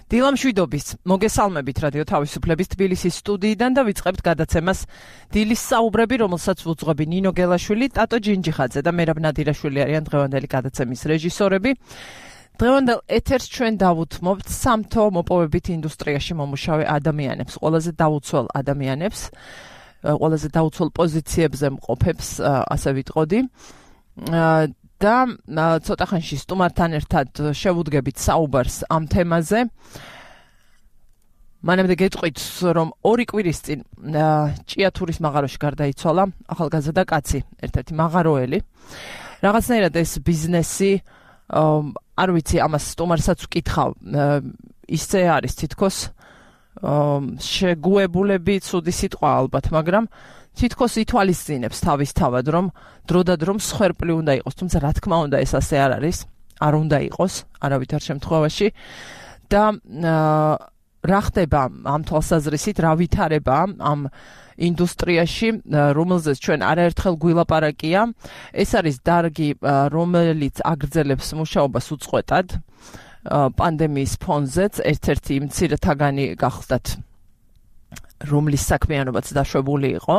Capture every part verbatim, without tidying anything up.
დილამშვიდობის მოგესალმებით რადიო თავისუფლების თბილისის სტუდიიდან და ვიწყებთ გადაცემას დილის საუბრები, რომელსაც ვუძღვები ნინო გელაშვილი, ტატო ჯინჯიხაძე და მერაბ ნადირაშვილი არიან დღევანდელი გადაცემის რეჟისორები. დღევანდელ ეთერს ჩვენ დავუთმობთ სამთო მოპოვებით ინდუსტრიაში მომუშავე ადამიანებს, ყველაზე დაუცველ ადამიანებს, ყველაზე დაუცველ პოზიციებზე მყოფებს, ასე ვიტყოდი. და ცოტა ხანში სტუმართან ერთად შევუდგებით საუბარს ამ თემაზე. მანამდე გეტყვით, რომ ორი კვირის წინ ჭიათურის მაღაროში გარდაიცვალა ახალგაზრდა კაცი, ერთ-ერთი მაღაროელი. რაღაცნაირად ეს ბიზნესი, არ ვიცი, ამას სტუმარსაც ვკითხავ, ისე არის თითქოს შეგუებულები, ცუდი სიტყვა ალბათ, მაგრამ თითქოს ითვალისწინებს თავისთავად, რომ დროდადრო მსხვერპლი უნდა იყოს, თუმცა რა თქმა უნდა ეს ასე არ არის, არ უნდა იყოს, არავითარ შემთხვევაში. და რა ხდება ამ თვალსაზრისით, რა ვითარება ამ ინდუსტრიაში, რომელზეც ჩვენ არაერთხელ გვილაპარაკია, ეს არის დარგი, რომელიც აგრძელებს მუშაობას უწყვეტად, პანდემიის ფონზეც, ერთ-ერთი მცირეთაგანი გახლდათ, რომლის საქმიანობაც დაშვებული იყო.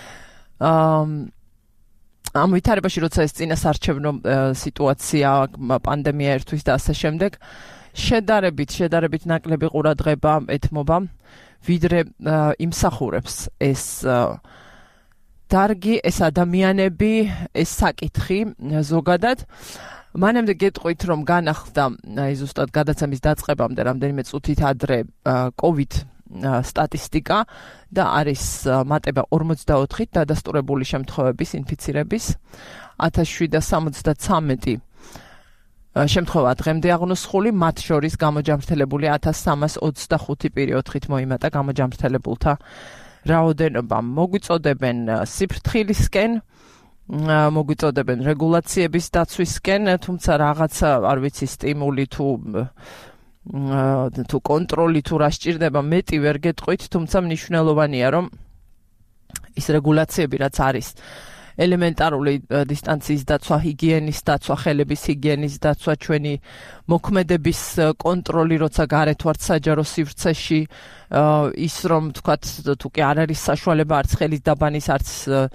ამ ვითარებაში, როცა ეს წინასარჩევნო სიტუაცია, პანდემია ერთვის და ასე შემდეგ, შედარებით, შედარებით ნაკლები ყურადღება ეთმობა, ვიდრე იმსახურებს ეს დარგი, ეს ადამიანები, ეს საკითხი ზოგადად. მანამდე გეტყვით, რომ განახლდა ზუსტად გადაცემის დაწყებამდე რამდენიმე წუთით ადრე COVID სტატისტიკა და არის მატება ორმოცდაოთხით დადასტურებული შემთხვევების ინფიცირების, ათას შვიდსათ სამოცდათვრამეტი შემთხვევა დღემდე აღნოსხული, მათ შორის გამოჯამრთელებული ათას სამას ოცდახუთი პერიოდით მოიმატა გამოჯამრთელებულთა რაოდენობა. მოგვიწოდებენ სიფრთხილისკენ, მოგვიწოდებენ რეგულაციების დაცვისკენ, თუმცა რაღაცა არ ვიცი სტიმული თუ თუ კონტროლი თუ რა სჭირდება, მეტი ვერ გეტყვით, თუმცა მნიშვნელოვანია, რომ ის რეგულაციები რაც არის, ელემენტარული დისტანციის დაცვა, ჰიგიენის დაცვა, ხელების ჰიგიენის დაცვა, ჩვენი მოქმედების კონტროლი, როცა გარეთ ვართ საჯარო სივრცეში, ის რომ თქვათ, თუ კი არ არის საშუალება არც ხელის დაბანის, არც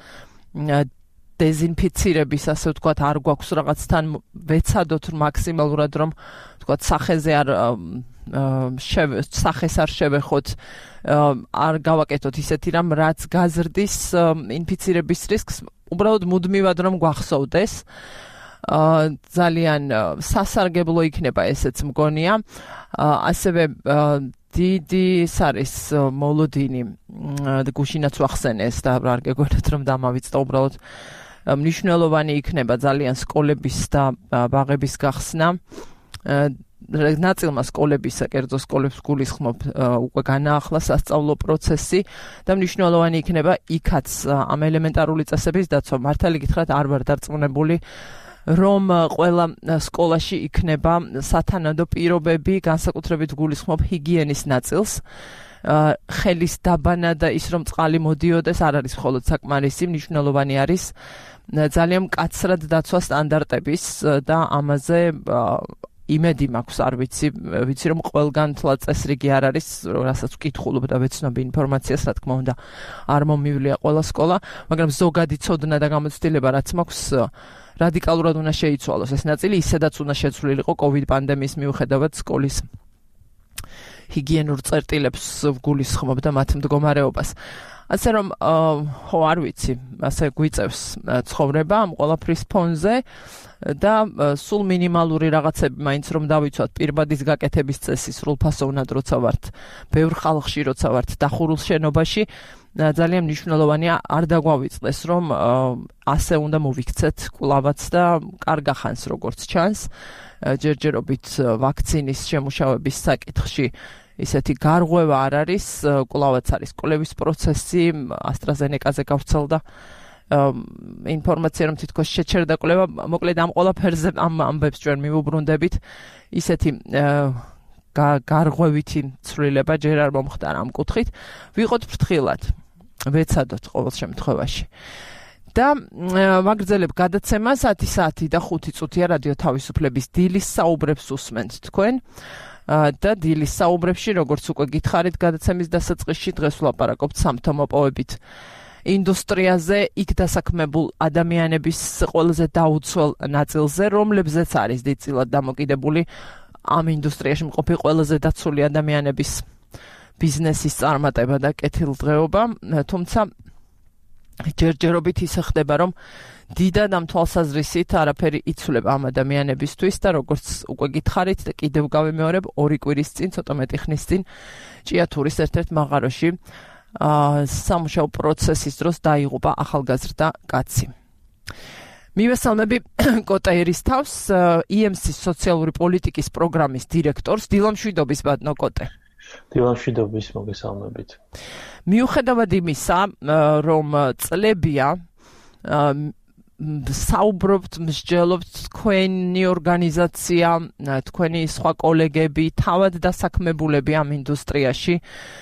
დეზინფიცირების, ასე ვთქვათ, არ გვაქვს რაღაცთან ვეცადოთ მაქსიმალურად, რომ თქვათ, სახეზე არ სახეს არ შევეხოთ, არ გავაკეთოთ ისეთი რამ, რაც გაზრდის ინფიცირების რისკს, უბრალოდ მუდმივად რომ გვახსოვდეს. ძალიან სასარგებლო იქნება ესეც მგონია. ასევე დიდი ის არის მოლოდინი, გუშინაც ვახსენე ეს და არ გეგონათ რომ დამავიწყდა, უბრალოდ მნიშვნელოვანი იქნება ძალიან სკოლების და ბაღების გახსნა. ნაწილმა სკოლებისა, კერძო სკოლებს გულისხმობ, უკვე განაახლა სასწავლო პროცესი და მნიშვნელოვანი იქნება იქაც ამ ელემენტარული წესების დაცვა. მართალი გითხრათ, არ ვარ დარწმუნებული, რომ ყველა სკოლაში იქნება სათანადო პირობები, განსაკუთრებით გულისხმობ ჰიგიენის ნაწილს. ხელის დაბანა და ის რომ წყალი მოდიოდეს არ არის მხოლოდ საკმარისი, მნიშვნელოვანი არის ძალიან მკაცრად დაცვა სტანდარტების და ამაზე იმედი მაქვს, არ ვიცი, ვიცი რომ ყველგან თლა წესრიგი არ არის, რასაც ვკითხულობ და ვეცნობ ინფორმაციას, რა თქმა უნდა, არ მომივლია ყველა სკოლა, მაგრამ ზოგადი ცოდნა და გამოცდილება რაც მაქვს, რადიკალურად უნდა შეიცვალოს ეს ნაწილი, ისედაც უნდა შეცვლილიყო COVID პანდემიის მიუხედავად სკოლის ჰიგიენურ წერტილებს ვგულისხმობ და მათ მდგომარეობას. ასე რომ, ხო, არ ვიცი, ასე გვიწევს ცხოვრება ამ ყველაფრის ფონზე და სულ მინიმალური რაღაცები მაინც რომ დავიცვათ პირბადის გაკეთების წესი, სრულფასოვნად როცა ვართ, ბევრ ხალხში როცა ვართ დახურულ შენობაში, ძალიან მნიშვნელოვანია არ დაგვავიწყდეს, რომ ასე უნდა მოვიქცეთ კვლავაც და კარგახანს როგორც ჩანს, ჯერჯერობით ვაქცინის შემუშავების საკითხში ისეთი გარღვევა არ არის, კვლავაც არის კვლევის პროცესი, AstraZeneca-ზე გავრცელდა ინფორმაცია, რომ თითქოს შეჩერდა კვლევა, მოკლედ ამ ყველაფერზე ამ ამბებს ჩვენ მივუბრუნდებით, ისეთი გარღვევითი ცვლილება ჯერ არ მომხდარა ამ კუთხით, ვიყოთ ფრთხილად, ვეცადოთ ყოველ შემთხვევაში. და ვაგრძელებ გადაცემას ათი საათი და ხუთი წუთია რადიო თავისუფლების დილის საუბრებს უსმენთ თქვენ და დილის საუბრებში როგორც უკვე გითხარით გადაცემის დასაწყისში დღეს ვლაპარაკობთ სამთო მოპოვებით ინდუსტრიაზე იქ დასაქმებულ ადამიანების ყველაზე დაუცველ ნაწილზე რომლებზეც არის დიდწილად დამოკიდებული ამ ინდუსტრიაში მყოფი ყველაზე დაცული ადამიანების ბიზნესის წარმატება და კეთილდღეობა თუმცა ჯერჯერობით ისე ხდება რომ დიდად ამ თვალსაზრისით არაფერი იცვლება ამ ადამიანებისთვის და როგორც უკვე გითხარით და კიდევ გავიმეორებ ორი კვირის წინ ცოტა მეტი ხნის წინ ჭიათურის ერთ-ერთ მაღაროში სამუშაო პროცესის დროს დაიღუპა ახალგაზრდა კაცი. მივესალმები კოტა ერისთავს ი ემ სი-ის სოციალური პოლიტიკის პროგრამის დირექტორს დილამშვიდობის ბატონო კოტე. დილამშვიდობის მოგესალმებით. მიუხედავად იმისა, რომ წლებია საუბრობთ, მსჯელობთ თქვენი ორგანიზაცია, თქვენი სხვა კოლეგები, თავად დასაქმებულები ამ ინდუსტრიაში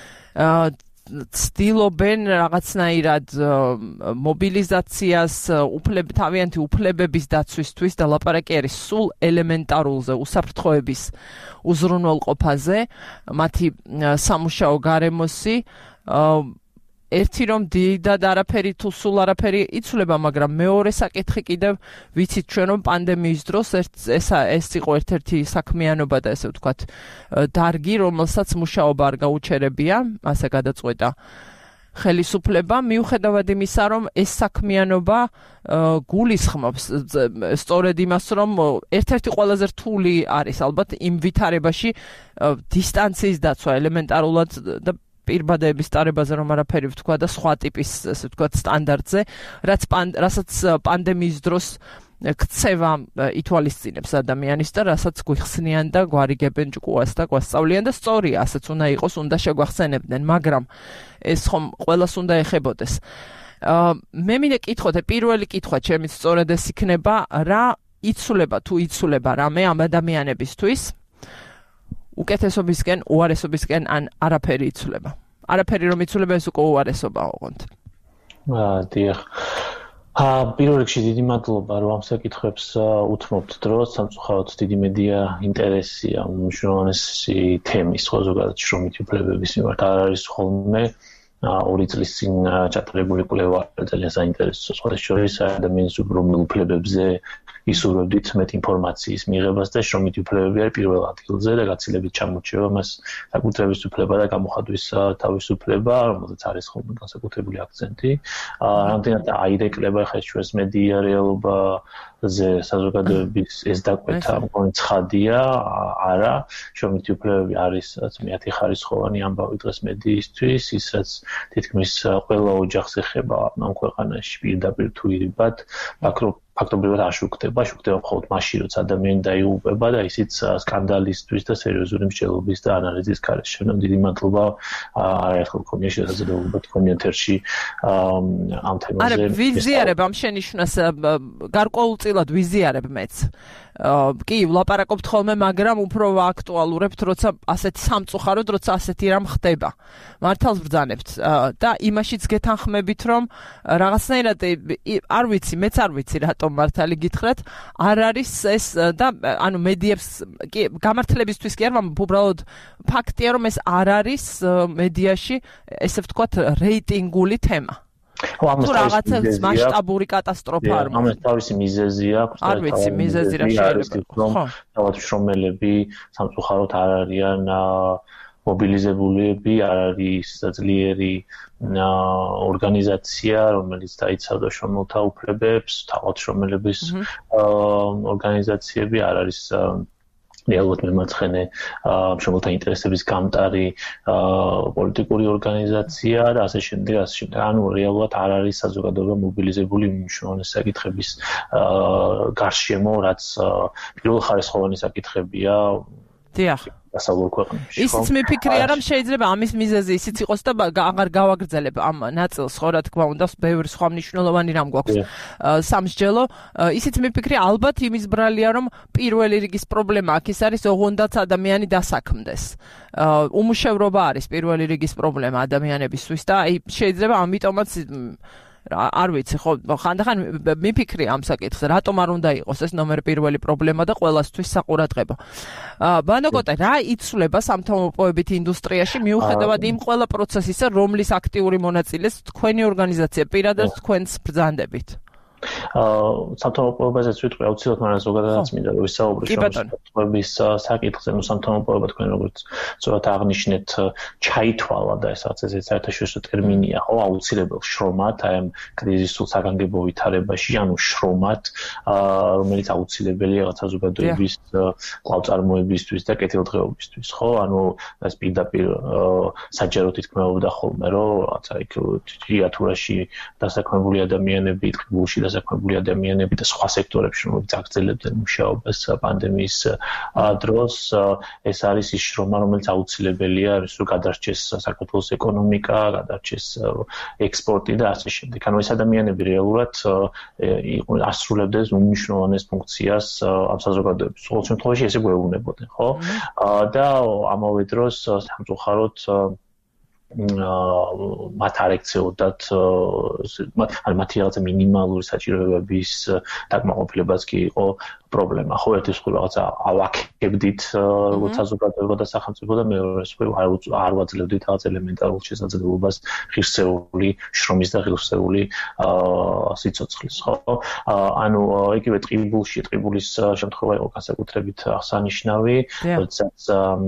ცდილობენ რაღაცნაირად მობილიზაციას, უფლებ თავიანთი უფლებების დაცვისთვის და ლაპარაკი არის სულ ელემენტარულზე, უსაფრთხოების უზრუნველყოფაზე, მათი სამუშაო გარემოსი ერთი რომ დიდად არაფერი თუ სულ არაფერი იცვლება, მაგრამ მეორე საკითხი კიდევ ვიცით ჩვენ რომ პანდემიის დროს ეს ეს იყო ერთ-ერთი საქმიანობა და ესე ვთქვათ დარგი, რომელსაც მუშაობა არ გაუჩერებია, ასე გადაწყვეტა ხელისუფლება, მიუხედავად იმისა, რომ ეს საქმიანობა გულისხმობს სწორედ იმას, რომ ერთ-ერთი ყველაზე რთული არის ალბათ იმ ვითარებაში დისტანციის დაცვა ელემენტარულად და პირბადების ტარებაზე რომ არაფერი ვთქვა და სხვა ტიპის ესე ვთქვათ სტანდარტზე, რაც რასაც პანდემიის დროს ქცევა ითვალისწინებს ადამიანის და რასაც გვიხსნიან და გვარიგებენ ჭკუას და გვასწავლიან და სწორია, ასეც უნდა იყოს, უნდა შეგვახსენებდნენ, მაგრამ ეს ხომ ყველას უნდა ეხებოდეს. მე მინდა კითხოთ, პირველი კითხვა ჩემიც სწორედ ეს იქნება, რა იცვლება თუ იცვლება რამე ამ ადამიანებისთვის? უკეთესობისკენ, უარესობისკენ ან არაფერი იცვლება. არაფერი რომ იცვლება ეს უკვე უარესობაა ოღონდ. აა დიახ. აა პირველ რიგში დიდი მადლობა რომ ამ საკითხებს უთმობთ დროს, სამწუხაროდ დიდი მედია ინტერესია უმნიშვნელოვანესი თემის ზოგადად შრომითი უფლებების მიმართ არ არის ხოლმე. ორი წლის წინ ჩატარებული კვლევა ძალიან საინტერესო სხვადასხვა ადამიანის უბრალოდ უფლებებზე ისურვებდით მეტ ინფორმაციის მიღებას და შრომითი უფლებები არის პირველ ადგილზე და გაცილებით ჩამორჩება მას საკუთრების უფლება და გამოხატვის თავისუფლება, რომელზეც არის ხოლმე განსაკუთრებული აქცენტი. რამდენად აირეკლება ხა ჩვენს მედია რეალობაზე საზოგადოების ეს დაკვეთა მგონი ცხადია, არა, შრომითი უფლებები არის მეათე ხარისხოვანი ამბავი დღეს მედიისთვის, ის რაც თითქმის ყველა ოჯახს ეხება ამ ქვეყანაში პირდაპირ თუ ირიბად, ფაქტობრივად არ შუქდება, შუქდება მხოლოდ მაშინ, როცა ადამიანი დაიღუპება და ისიც სკანდალისტვის და სერიოზული მსჯელობის და ანალიზის გარეშე. დიდი მადლობა არაერთხელ მქონია შესაძლებლობა თქვენი ეთერში ამ თემაზე. არა, ვიზიარებ ამ შენიშვნას, გარკვეულწილად ვიზიარებ მეც. კი, ვლაპარაკობთ ხოლმე, მაგრამ უფრო აქტუალურებთ, როცა ასეთი სამწუხაროდ, როცა ასეთი რამ ხდება. მართალს ბრძანებთ და იმაშიც გეთანხმებით, რომ რაღაცნაირად არ ვიცი, მეც არ ვიცი რატომ მართალი გითხრათ, არ არის ეს და ანუ მედიებს კი გამართლებისთვის კი არ, მაგრამ უბრალოდ ფაქტია, რომ ეს არ არის მედიაში, ესე ვთქვათ, რეიტინგული თემა. თუ რაღაცა მასშტაბური კატასტროფა არ მოხდა. ამას თავისი მიზეზი აქვს. არ ვიცი, მიზეზი რა შეიძლება. ხო. თავად შრომელები სამწუხაროდ არ არიან მობილიზებულები, არ არის ძლიერი ორგანიზაცია, რომელიც დაიცავდა შრომელთა უფლებებს, თავად შრომელების ორგანიზაციები არ არის რეალურად მემარცხენე შრომელთა ინტერესების გამტარი პოლიტიკური ორგანიზაცია და ასე შემდეგ, ასე შემდეგ. ანუ რეალურად არ არის საზოგადოება მობილიზებული მნიშვნელოვანი საკითხების გარშემო, რაც პირველხარისხოვანი საკითხებია. დიახ. დასავლურ ქვეყნებში. ისიც მიფიქრია, რომ შეიძლება ამის მიზეზი ისიც იყოს და აღარ გავაგრძელებ ამ ნაწილს, ხო, რა თქმა უნდა, ბევრი სხვა მნიშვნელოვანი რამ გვაქვს სამსჯელო. ისიც მიფიქრია, ალბათ იმის ბრალია, რომ პირველი რიგის პრობლემა აქ ის არის, ოღონდაც ადამიანი დასაქმდეს. უმუშევრობა არის პირველი რიგის პრობლემა ადამიანებისთვის და აი შეიძლება ამიტომაც არ ვიცი, ხო, ხანდახან მიფიქრი ამ საკითხზე, რატომ არ უნდა იყოს ეს ნომერ პირველი პრობლემა და ყველასთვის საყურადღებო. ბანო კოტე, რა იცვლება სამთავრობოებით ინდუსტრიაში მიუხედავად იმ ყველა პროცესისა, რომლის აქტიური მონაწილეს თქვენი ორგანიზაცია პირადად თქვენს ბრძანდებით? აა სამთავრობოებაზეც ვიტყვი აუცილებლად, მაგრამ ზოგადადაც მინდა რომ ვისაუბრო შემოწმების საკითხზე, ნუ სამთავრობოება თქვენ როგორც ზოგადად აღნიშნეთ, ჩაითვალა და ესაც ეს საერთაშორისო ტერმინია, ხო, აუცილებელ შრომად, აი ამ კრიზისულ საგანგებო ვითარებაში, ანუ შრომად, აა რომელიც აუცილებელია რაღაცა საზოგადოების კვლავ-წარმოებისთვის და კეთილდღეობისთვის, ხო? ანუ ეს პირდაპირ საჯარო თქმეობდა ხოლმე, რომ რაღაცა იქ ლიტერატურაში დასაქმებული ადამიანები, ტყიბულში დასაქმებული ადამიანები და სხვა სექტორებში, რომლებიც აგრძელებდნენ მუშაობას პანდემიის დროს, ეს არის ის შრომა, რომელიც აუცილებელია, რომ გადარჩეს საქართველოს ეკონომიკა, გადარჩეს ექსპორტი და ასე შემდეგ. ანუ ეს ადამიანები რეალურად ასრულებდნენ უმნიშვნელოვანეს ფუნქციას ამ საზოგადოების. ყოველ შემთხვევაში ესე გვეუბნებოდნენ, ხო? და ამავე დროს სამწუხაროდ მათ არ ექცეოდათ ან მათი რაღაცა მინიმალური საჭიროებების დაკმაყოფილებაც კი იყო პრობლემა. ხო, ერთის მხრივ რაღაცა ავაქებდით როგორც საზოგადოება და სახელმწიფო და მეორეს მხრივ არ ვაძლევდით რაღაც ელემენტარულ შესაძლებლობას ღირსეული შრომის და ღირსეული სიცოცხლის, ხო? ანუ იგივე ტყიბულში, ტყიბულის შემთხვევა იყო განსაკუთრებით აღსანიშნავი, როდესაც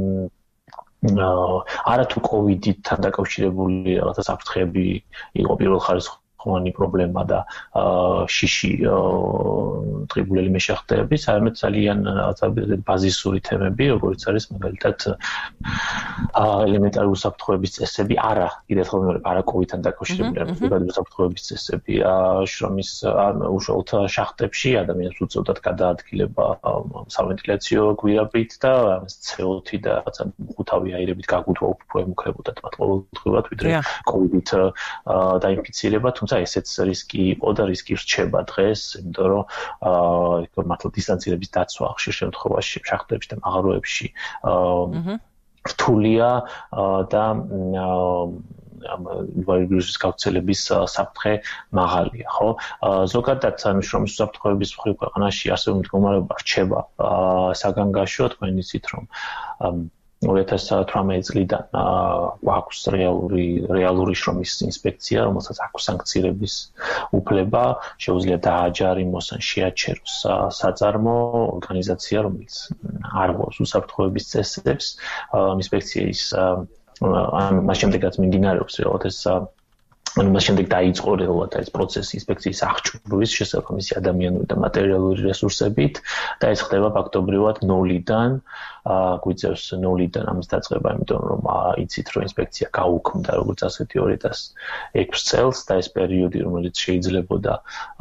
არათუ კოვიდთან დაკავშირებული რაღაცა საფრთხეები იყო პირველხარისხოვანი პრობლემა და შიში ტყიბულელი მეშახტეების, არამედ ძალიან რაღაცა ბაზისური თემები, როგორც არის მაგალითად ელემენტარული საფრთხეების წესები, არა, კიდევ ერთხელ მეორე, არა კოვიდთან დაკავშირებული, არამედ საფრთხეების წესები, შრომის უშუალოდ შახტებში ადამიანებს უწევდათ გადაადგილება სავენტიляციო გვირაბით და ცე ო თი და რაღაცა ხუთავი აირებით გაგუთვა უფრო ემუქრებოდათ მათ ყოველდღიურად, ვიდრე კოვიდით დაინფიცირება, თუმცა ესეც რისკი იყო და რისკი რჩება დღეს, იმიტომ რომ აა მართლა დისტანცირების დაცვა ხშირ შემთხვევაში შახტებში და მაღაროებში რთულია და ამ ვირუსის გავრცელების საფრთხე მაღალია, ხო? ზოგადად შრომის უსაფრთხოების მხრივ ქვეყანაში არსებული მდგომარეობა რჩება საგანგაშო, თქვენ იცით რომ ორი ათას თვრამეტი წლიდან აქვს რეალური რეალური შრომის ინსპექცია, რომელსაც აქვს სანქცირების უფლება, შეუძლია დააჯარიმოს ან შეაჩეროს საწარმო ორგანიზაცია, რომელიც არ გვაქვს უსაფრთხოების წესებს, ინსპექციის ან მას შემდეგაც მიმდინარეობს რეალურად ეს ანუ მას შემდეგ დაიწყო რეალურად ეს პროცესი ინსპექციის აღჭურვის შესაბამისი ადამიანური და მატერიალური რესურსებით და ეს ხდება ფაქტობრივად ნოლიდან, გვიწევს ნოლიდან ამის დაწყება, იმიტომ რომ იცით რომ ინსპექცია გაუქმდა როგორც ასეთი ორი ათას ექვსი წელს და ეს პერიოდი რომელიც შეიძლებოდა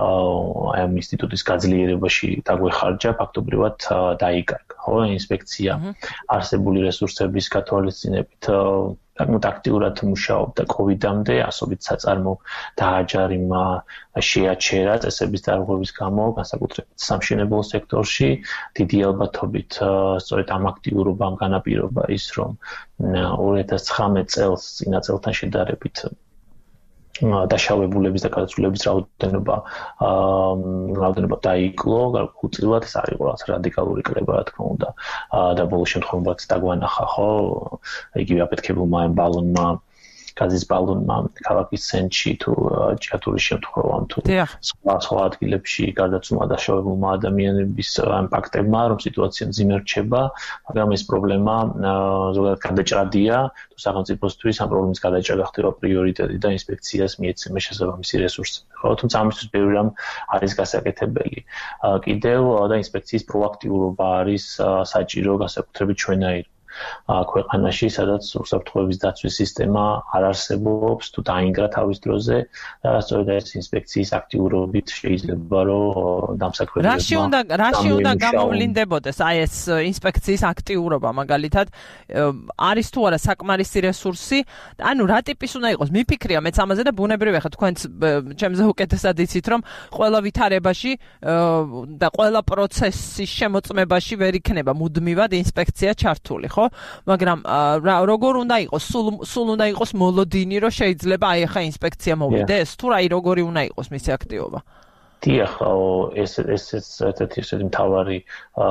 აი ამ ინსტიტუტის გაძლიერებაში დაგვეხარჯა, ფაქტობრივად დაიკარგა, ხო, ინსპექცია არსებული რესურსების გათვალისწინებით საკმაოდ აქტიურად მუშაობდა კოვიდამდე, ასობით საწარმო დააჯარიმა, შეაჩერა წესების დარღვევის გამო, განსაკუთრებით სამშენებლო სექტორში, დიდი ალბათობით სწორედ ამ აქტიურობამ განაპირობა ის, რომ ორი ათას ცხრამეტ წელს წინა წელთან შედარებით დაშავებულების და გადაწყვეტილების რაოდენობა რაოდენობა დაიკლო, გარკვეულწილად ეს არ იყო რაღაც რადიკალური კლება, რა თქმა უნდა, და ბოლო შემთხვევაში დაგვანახა, ხო, იგივე აფეთქებულმა ბალონმა გაზის ბალონმა ქალაქის ცენტრში თუ ჭიათურის შემთხვევა თუ სხვა სხვა ადგილებში გადაცუმა დაშავებულმა ადამიანების იმპაქტებმა, რომ სიტუაცია მძიმე რჩება, მაგრამ ეს პრობლემა ზოგადად გადაჭრადია, თუ სახელმწიფოსთვის ამ პრობლემის გადაჭრა ხდება პრიორიტეტი და ინსპექციას მიეცემა შესაბამისი რესურსები. ხო, თუმცა ამისთვის ბევრი რამ არის გასაკეთებელი. კიდევ და ინსპექციის პროაქტიულობა არის საჭირო განსაკუთრებით ჩვენაირ ქვეყანაში, სადაც უსაფრთხოების დაცვის სისტემა არ არსებობს, თუ დაინგრა თავის დროზე და სწორედ ეს ინსპექციის აქტიურობით შეიძლება რომ დამსაქმებელმა რაში უნდა რაში უნდა გამოვლინდებოდეს აი ეს ინსპექციის აქტიურობა, მაგალითად არის თუ არა საკმარისი რესურსი, ანუ რა ტიპის უნდა იყოს? მიფიქრია მეც ამაზე და ბუნებრივია ხა თქვენც ჩემზე უკეთესად იცით რომ ყველა ვითარებაში და ყველა პროცესის შემოწმებაში ვერ იქნება მუდმივად ინსპექცია ჩართული, ხო? მაგრამ როგორ უნდა იყოს სულ სულ უნდა იყოს მოლოდინი რომ შეიძლება აი ახლა ინსპექცია მოვიდეს თუ აი როგორი უნდა იყოს მისი აქტივობა დიახ, ეს ეს ერთ-ერთი ისეთი მთავარი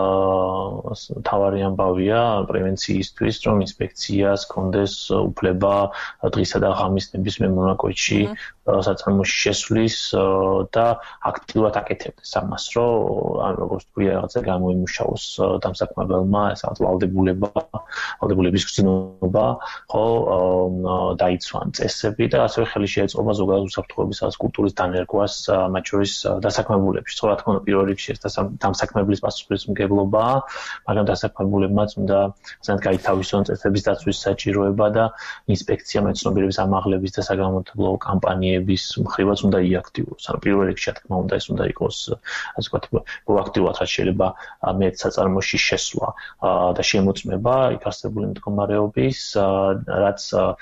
აა მთავარი ამბავია პრევენციისთვის, რომ ინსპექციას კონდეს უფლება დღისა და ღამის ნებისმიერ მონაკვეთში საწარმოში შესვლის და აქტიურად აკეთებდეს ამას, რომ ან როგორც თქვია, რაღაცა გამოიმუშაოს დამსაქმებელმა, ესაა ვალდებულება, ვალდებულების გზნობა, ხო, დაიცვან წესები და ასევე ხელი შეეწყობა ზოგადად უსაფრთხოების კულტურის დანერგვას, მათ შორის დასაქმებულებში. Სხვა რა თქმა უნდა, პირველ რიგში ეს დამსაქმებლის პასუხისმგებლობაა, მაგრამ დასაქმებულებმაც უნდა ზოგადად გაითავისონ წესების დაცვის საჭიროება და ინსპექცია მეცნობიერების ამაღლების და საგანმანათლებლო კამპანიების მხრივაც უნდა იაქტიუროს. ანუ პირველ რიგში, რა თქმა უნდა, ეს უნდა იყოს, ასე ვთქვათ, პროაქტიულად, რაც შეიძლება მეტ საწარმოში შესვლა და შემოწმება იქ არსებული მდგომარეობის, რაც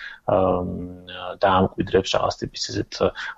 დაამკვიდრებს რაღაც ტიპის ესეთ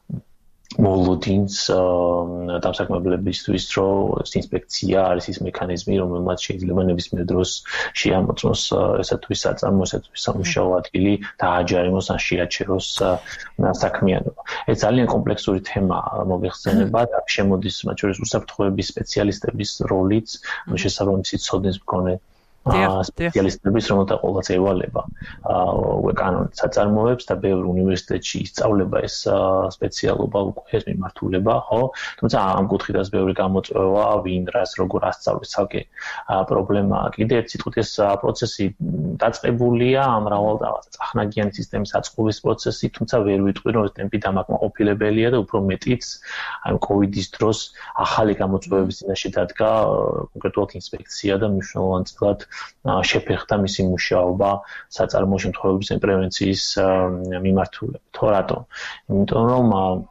მოლოდინს დამსაქმებლებისთვის, რომ ინსპექცია არის ის მექანიზმი, რომელმაც შეიძლება ნებისმიერ დროს შეამოწმოს ესა თუ ის საწარმო, ესა თუ ის სამუშაო ადგილი და აჯარიმოს ან შეაჩეროს საქმიანობა. ეს ძალიან კომპლექსური თემაა მოგეხსენება და შემოდის მათ შორის უსაფრთხოების სპეციალისტების როლიც, შესაბამისი ცოდნის მქონე სპეციალისტების, რომელთა ყოველდღე ევალება უკვე კანონით საწარმოებს და ბევრ უნივერსიტეტში ისწავლება ეს სპეციალობა უკვე ეს მიმართულება, ხო? თუმცა ამ კუთხითაც ბევრი გამოწვევა, ვინ რას როგორ ასწავლის ცალკე პრობლემაა. კიდე ერთ სიტყვით ეს პროცესი დაწყებულია ამ მრავალ რაღაცა წახნაგიანი სისტემის აწყობის პროცესი, თუმცა ვერ ვიტყვი, რომ ეს ტემპი დამაკმაყოფილებელია და უფრო მეტიც აი კოვიდის დროს ახალი გამოწვევების წინაშე დადგა კონკრეტულად ინსპექცია და მნიშვნელოვანწილად შეფერხდა მისი მუშაობა საწარმო შემთხვევების პრევენციის მიმართულებით. ხო, რატომ? იმიტომ რომ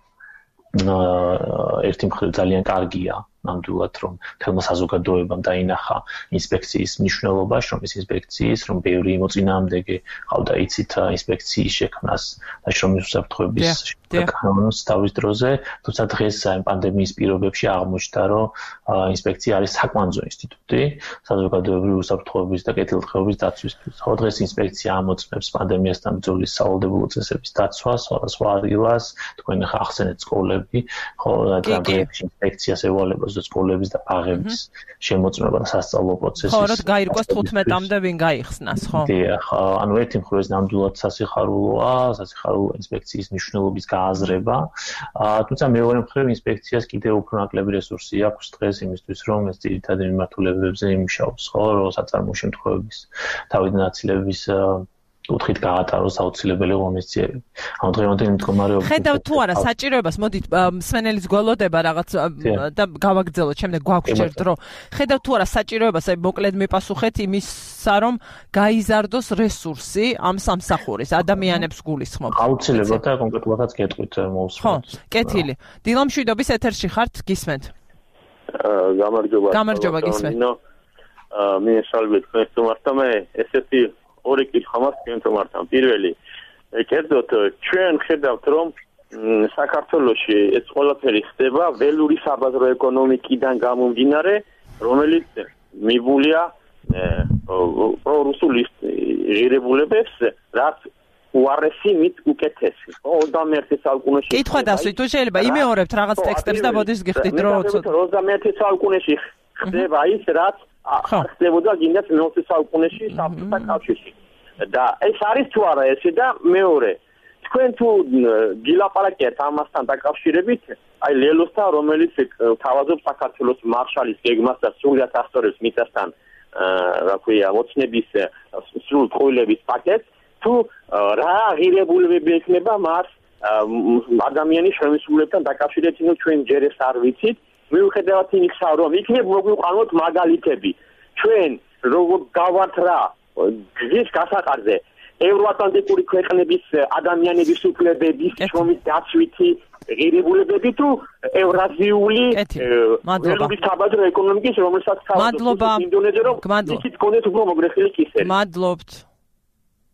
ერთი მხრივ ძალიან კარგია ნამდვილად რომ თელმა საზოგადოებამ დაინახა ინსპექციის მნიშვნელობა, შრომის ინსპექციის, რომ ბევრი მოწინააღმდეგე ყავდა იცით ინსპექციის შექმნას და შრომის უსაფრთხოების კანონს თავის დროზე, თუმცა დღეს პანდემიის პირობებში აღმოჩნდა, რომ ინსპექცია არის საკვანძო ინსტიტუტი საზოგადოებრივი უსაფრთხოების და კეთილდღეობის დაცვისთვის. ხო, დღეს ინსპექცია ამოწმებს პანდემიასთან ბრძოლის სავალდებულო წესების დაცვას, სხვადასხვა ადგილას, თქვენ ახლა ახსენეთ სკოლები, ხო, და ინსპექციას ევალება სკოლების და ბაღების შემოწმება და სასწავლო პროცესის. ხო, რომ გაირკვეს თხუთმეტამდე ვინ გაიხსნას, ხო? დიახ, ანუ ერთი მხრივ ეს ნამდვილად სასიხარულოა, სასიხარულო ინსპექციის მნიშვნელობის გააზრება. თუმცა მეორე მხრივ ინსპექციას კიდევ უფრო ნაკლები რესურსი აქვს დღეს იმისთვის, რომ ეს ძირითადი მიმართულებებზე იმუშაოს, ხო, რომ საწარმო შემთხვევების თავიდან აცილების კუთხით გაატაროს აუცილებელი ღონისძიებები. ანუ დღევანდელი მდგომარეობა ხედავთ თუ არა საჭიროებას, მოდით მსმენელის გველოდება რაღაც და გავაგრძელოთ, შემდეგ გვაქვს ჯერ დრო. ხედავთ თუ არა საჭიროებას, აი მოკლედ მიპასუხეთ იმისა, რომ გაიზარდოს რესურსი ამ სამსახურის ადამიანებს გულისხმობთ. აუცილებლად და კონკრეტულადაც გეტყვით მოусმენთ. ხო, კეთილი. დილა მშვიდობის ეთერში ხართ, გისმენთ. გამარჯობა. გამარჯობა, გისმენთ. მე შალვეთ მე ესეთი ორი კითხვა მაქვს თქვენთან. პირველი, კერძოდ ჩვენ ხედავთ, რომ საქართველოში ეს ყველაფერი ხდება ველური საბაზრო ეკონომიკიდან გამომდინარე, რომელიც მიბულია პრორუსული ღირებულებებს, რაც უარესი მით უკეთესი. ოცდამეერთე საუკუნეში კითხვა დასვით, თუ შეიძლება იმეორებთ რაღაც ტექსტებს და ბოდის გიხდით, რომ ოცდამეერთე საუკუნეში ხდება ის, რაც არ ხდებოდა გინდათ მეოცე საუკუნეში საბჭოთა კავშირში. და ეს არის თუ არა ესე და მეორე თქვენ თუ გილაპარაკეთ ამასთან დაკავშირებით, აი ლელოსთან, რომელიც თავაზობს საქართველოს მარშალის გეგმას და სრულად ასწორებს მიწასთან, რა ქვია, მოცნების სრულ წყვილების პაკეტს, თუ რა ღირებულებები ექნება მას ადამიანის შემოსულებთან დაკავშირებით, ნუ ჩვენ ჯერ ეს არ ვიცით, მიუხედავად იმისა, რომ იქნებ მოგვიყვანოთ მაგალითები. ჩვენ როგორ გავართ რა გზის გასაყარზე ევროატლანტიკური ქვეყნების ადამიანების უფლებების შრომის დაცვითი ღირებულებები თუ ევრაზიული ველური საბაზრო ეკონომიკის, რომელსაც მადლობა. ინდონეზია რომ ისიც კონდეს უფრო მოგრეხილი კისერი. მადლობთ.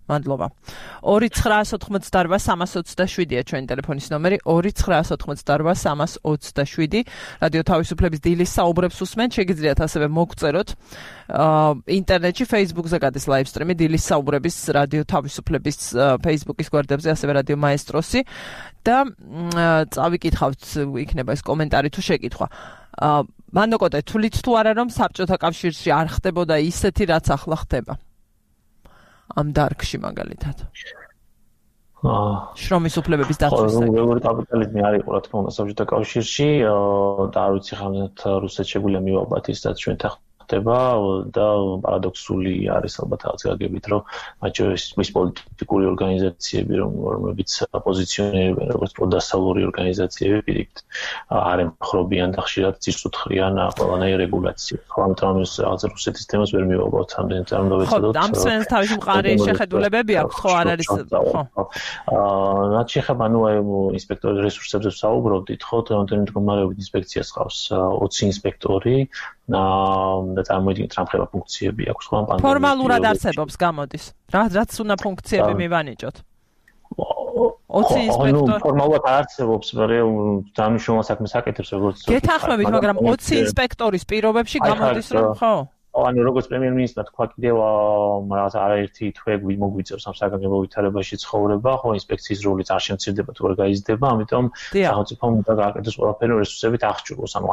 მადლობა. ორი ცხრაას ოთხმოცდაორბა სამას ოცდაშვიდია ჩვენი ტელეფონის ნომერი ორი ცხრაას ოთხმოცდაორბა სამას ოცდაშვიდი. რადიო თავისუფლების დილის საუბრებს უსმენთ, შეგიძლიათ ასევე მოგწეროთ ინტერნეტში, Facebook-ზე გადის live stream-ი დილის საუბრების რადიო თავისუფლების Facebook-ის გვერდებზე, ასევე რადიო მაესტროსი და წავიკითხავთ, იქნება ეს კომენტარი თუ შეკითხვა. მანდოკოტე, თვლით თუ არა რომ საბჭოთა კავშირში არ ხდებოდა ისეთი რაც ახლა ხდება? ამ დარგში მაგალითად. აა შრომის უფლებების დაცვის საკითხი. როგორი კაპიტალიზმი არ იყო რა თქმა უნდა საბჭოთა კავშირში და არ ვიცი ხამდე რუსეთს შეგვიძლია მივაბათ ის რაც ჩვენ ხდება და პარადოქსული არის ალბათ რაღაც გაგებით რომ მათ შორის პოლიტიკური ორგანიზაციები რომლებიც აპოზიციონერებენ როგორც პროდასავლური ორგანიზაციები პირიქით არ ემხრობიან და ხშირად წირსუთხრიან ყველანაირ რეგულაციებს. ამიტომ ამის რაღაც რუსეთის თემას ვერ მივაბავთ ამდენ წარმო ვეცადოთ. ხო, ამ სვენს თავისი მყარი შეხედულებები აქვს, ხო არ არის ხო. აა რაც შეეხება ანუ აი ინსპექტორის რესურსებზე ვსაუბრობდით, ხო, თუნდაც მდგომარეობით ინსპექციას ყავს ოცი ინსპექტორი და წარმოიდგინეთ რა მხება ფუნქციები აქვს ხო ამ პანდემიის. ფორმალურად არსებობს გამოდის. რა რაც უნდა ფუნქციები მივანიჭოთ. ოცი ინსპექტორი. ანუ ფორმალურად არსებობს, მაგრამ დანიშნულ საქმეს აკეთებს როგორც. გეთანხმებით, მაგრამ ოცი ინსპექტორის პირობებში გამოდის რომ ხო? ანუ როგორც პრემიერ-მინისტრმა თქვა კიდევ რაღაც არაერთი თვე მოგვიწევს ამ საგანგებო ვითარებაში ცხოვრება, ხო ინსპექციის როლიც არ შემცირდება თუ არ გაიზრდება, ამიტომ სახელმწიფომ უნდა გააკეთოს ყველაფერი რესურსებით აღჭურვოს. ანუ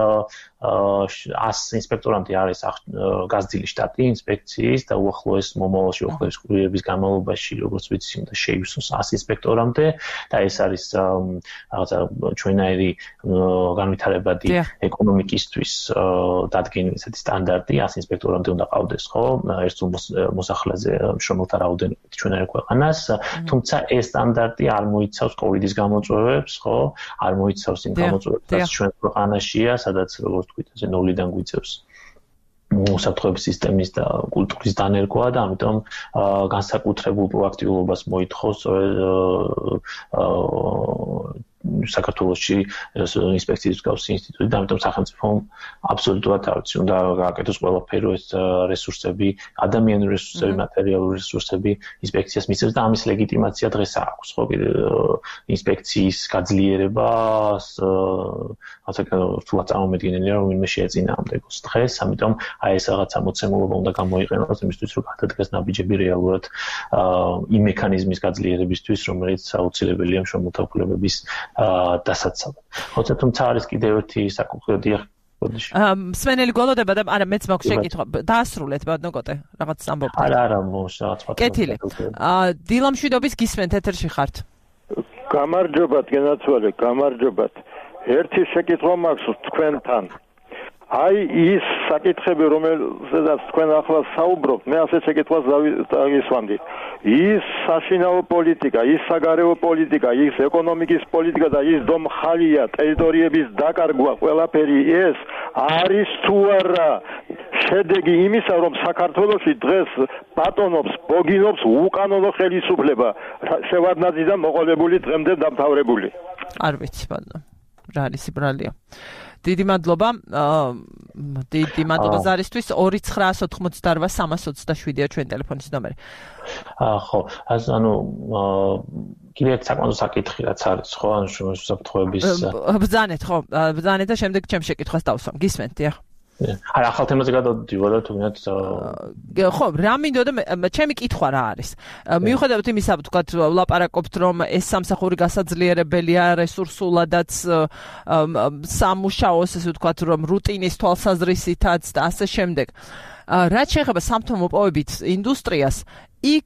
ას ინსპექტორამდე არის გაზრდილი შტატი ინსპექციის და უახლოეს მომავალში უახლოეს კვირების განმავლობაში, როგორც ვიცი, უნდა შეივსოს ას ინსპექტორამდე და ეს არის რაღაცა ჩვენაირი განვითარებადი ეკონომიკისთვის დადგენილი ესეთი სტანდარტი ინსპექტორამდე უნდა ყავდეს, ხო? ერთ მოსახლეზე მშრომელთა რაოდენობით ჩვენაერ ქვეყანას, თუმცა ეს სტანდარტი არ მოიცავს კოვიდის გამოწვევებს, ხო? არ მოიცავს იმ გამოწვევებს, რაც ჩვენ ქვეყანაშია, სადაც როგორც თქვით, ესე ნულიდან გვიწევს უსაფრთხოების სისტემის და კულტურის დანერგვა და ამიტომ განსაკუთრებულ პროაქტიულობას მოითხოვს საქართველოში ინსპექციის მსგავსი ინსტიტუტი და ამიტომ სახელმწიფომ აბსოლუტურად არ ვიცი, უნდა გააკეთოს ყველაფერი ეს რესურსები, ადამიანური რესურსები, მატერიალური რესურსები ინსპექციას მისცემს და ამის ლეგიტიმაცია დღეს აქვს, ხო? ინსპექციის გაძლიერებას ასე რთულად წარმომედგენელია რომ ვინმე შეეწინააღმდეგოს დღეს, ამიტომ აი ეს რაღაცა მოცემულობა უნდა გამოიყენოს იმისთვის, რომ გადადგეს ნაბიჯები რეალურად იმ მექანიზმის გაძლიერებისთვის, რომელიც აუცილებელია მშრომელთა უფლებების დასაცავად. ხოცა თუმცა არის კიდევ ერთი საკუთრებული სვენელი გოლოდება და არა მეც მაქვს შეკითხვა. დაასრულეთ ბატონო, რაღაც ამბობთ. არა, არა, მოშ რაღაც ფაქტია. კეთილი. აა დილამშვიდობის გისმენთ ეთერში ხართ. გამარჯობათ, გენაცვალე, გამარჯობათ. ერთი შეკითხვა მაქვს თქვენთან. აი ის საკითხები, რომელზედაც თქვენ ახლა საუბრობთ, მე ასე შეკითხვას დავისვამდი. ის საშინაო პოლიტიკა, ის საგარეო პოლიტიკა, ის ეკონომიკის პოლიტიკა და ის დომხალია ტერიტორიების დაკარგვა, ყველაფერი ეს არის თუ არა შედეგი იმისა, რომ საქართველოში დღეს ბატონობს, ბოგინობს უკანონო ხელისუფლება, შევარდნაძიდან მოყოლებული დღემდე დამთავრებული. არ ვიცი, ბატონო. რა არის ბრალია. დიდი მადლობა. დიდი მადლობა ზარისთვის. ორი ცხრაას ოთხმოცდაორბა სამას ოცდაშვიდია ჩვენ ტელეფონის ნომერი. ხო, אז ანუ კიდევ ერთ საკმაოდ საკითხი რაც არის, ხო, ანუ უსაფრთხოების ბრძანეთ, ხო, ბრძანეთ და შემდეგ ჩემ შეკითხვას დავსვამ. გისმენთ, დიახ. არა, ახალ თემაზე გადავდივარ და თუნდაც ხო, რა მინდოდა ჩემი კითხვა რა არის. მიუხედავად იმისა, ვთქვათ, ვლაპარაკობთ, რომ ეს სამსახური გასაძლიერებელია რესურსულადაც სამუშაოს, ესე ვთქვათ, რომ რუტინის თვალსაზრისითაც და ასე შემდეგ. რაც შეეხება სამთო-მოპოვებით ინდუსტრიას, იქ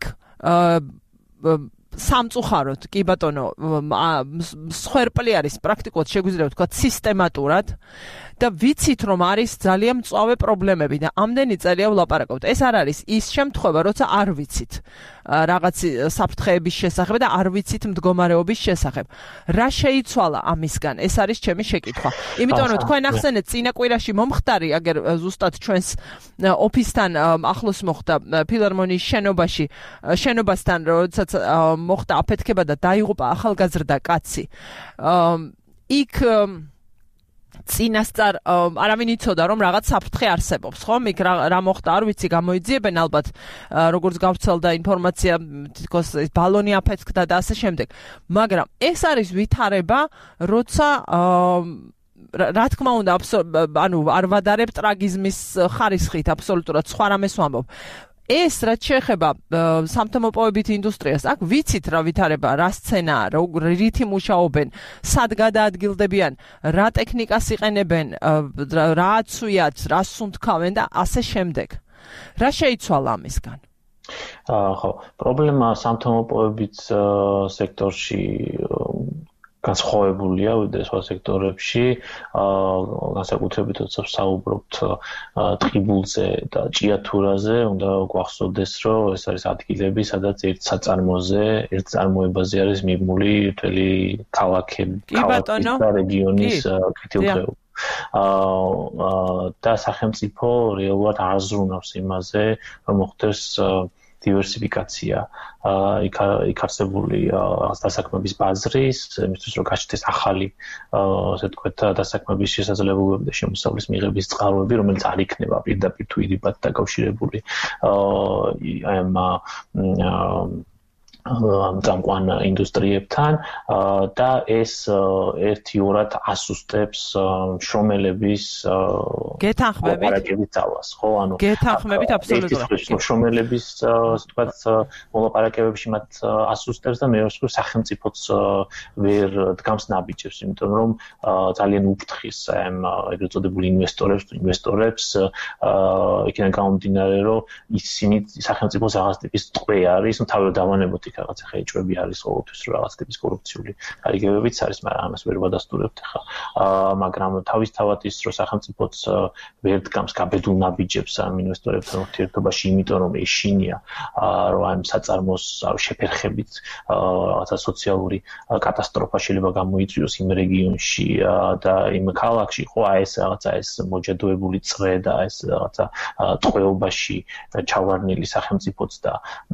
სამწუხაროდ, კი ბატონო, მსხვერპლი არის პრაქტიკულად შეგვიძლია ვთქვათ სისტემატურად და ვიცით რომ არის ძალიან მწვავე პრობლემები და ამდენი წელია ვლაპარაკობთ. ეს არ არის ის შემთხვევა, როცა არ ვიცით რაღაც საფრთხეების შესახებ და არ ვიცით მდგომარეობის შესახებ. რა შეიცვალა ამისგან? ეს არის ჩემი შეკითხვა. იმიტომ რომ თქვენ ახსენეთ წინა კვირაში მომხდარი, აგერ ზუსტად ჩვენს ოფისთან ახლოს მოხდა ფილარმონიის შენობაში, შენობასთან, როდესაც მოხდა აფეთქება და დაიღუპა ახალგაზრდა კაცი. იქ წინასწარ არავინ იცოდა რომ რაღაც საფრთხე არსებობს, ხო? იქ რა მოხდა არ ვიცი, გამოიძიებენ ალბათ როგორც გავცელდა ინფორმაცია, თითქოს ბალონი აფეთქდა და ასე შემდეგ. მაგრამ ეს არის ვითარება, როცა რა თქმა უნდა, ანუ არ ვადარებ ტრაგიზმის ხარისხით აბსოლუტურად სხვა რამეს ვამბობ. ეს რაც შეეხება სამთო-მოპოვებით ინდუსტრიას, აქ ვიცით რა ვითარება, რა სცენაა, რითი მუშაობენ, სად გადაადგილდებიან, რა ტექნიკას იყენებენ, რა აცვიათ, რა სუნთქავენ და ასე შემდეგ. რა შეიცვალა ამისგან? ხო, პრობლემა სამთო-მოპოვებით სექტორში განსხვავებულია ვიდრე სხვა სექტორებში, განსაკუთრებით როცა ვსაუბრობთ ტყიბულზე და ჭიათურაზე, უნდა გვახსოვდეს, რომ ეს არის ადგილები, სადაც ერთ საწარმოზე, ერთ წარმოებაზე არის მიბმული მთელი ქალაქები, ქალაქის და რეგიონის კეთილდღეობა. და სახელმწიფო რეალურად არ ზრუნავს იმაზე, რომ მოხდეს დივერსიფიკაცია, იქ არსებული დასაქმების ბაზრის, იმისთვის რომ გაჩნდეს ახალი, ასე ვთქვათ, დასაქმების შესაძლებლობები და შემოსავლის მიღების წყაროები, რომელიც არ იქნება პირდაპირ თუ ირიბად დაკავშირებული ამ წამყვან ინდუსტრიებთან და ეს ერთიორად ასუსტებს შრომელების მოლაპარაკების ძალას, ხო? ანუ გეთანხმებით აბსოლუტურად. შრომელების, ასე ვთქვათ, მოლაპარაკებებში მათ ასუსტებს და მეორე მხრივ სახელმწიფოც ვერ დგამს ნაბიჯებს, იმიტომ რომ ძალიან უფრთხის ამ ეგრეთ წოდებული ინვესტორებს, ინვესტორებს იქიდან გამომდინარე, რომ ისინი სახელმწიფოს რაღაც ტიპის ტყვე არის, ну თავი დავანებოთ რაღაც ახლა ეჭვები არის ყოველთვის რომ რაღაც ტიპის კორუფციული გარიგებებიც არის, მაგრამ ამას ვერ ვადასტურებთ ახლა. მაგრამ თავისთავად ის რომ სახელმწიფოც ვერ დგამს გაბედულ ნაბიჯებს ამ ინვესტორებთან ურთიერთობაში, იმიტომ რომ ეშინია რომ ამ საწარმოს შეფერხებით რაღაცა სოციალური კატასტროფა შეიძლება გამოიწვიოს იმ რეგიონში და იმ ქალაქში, ხო, აი ეს რაღაცა ეს მოჯადოებული წრე და ეს რაღაცა ტყვეობაში ჩავარნილი სახელმწიფოც და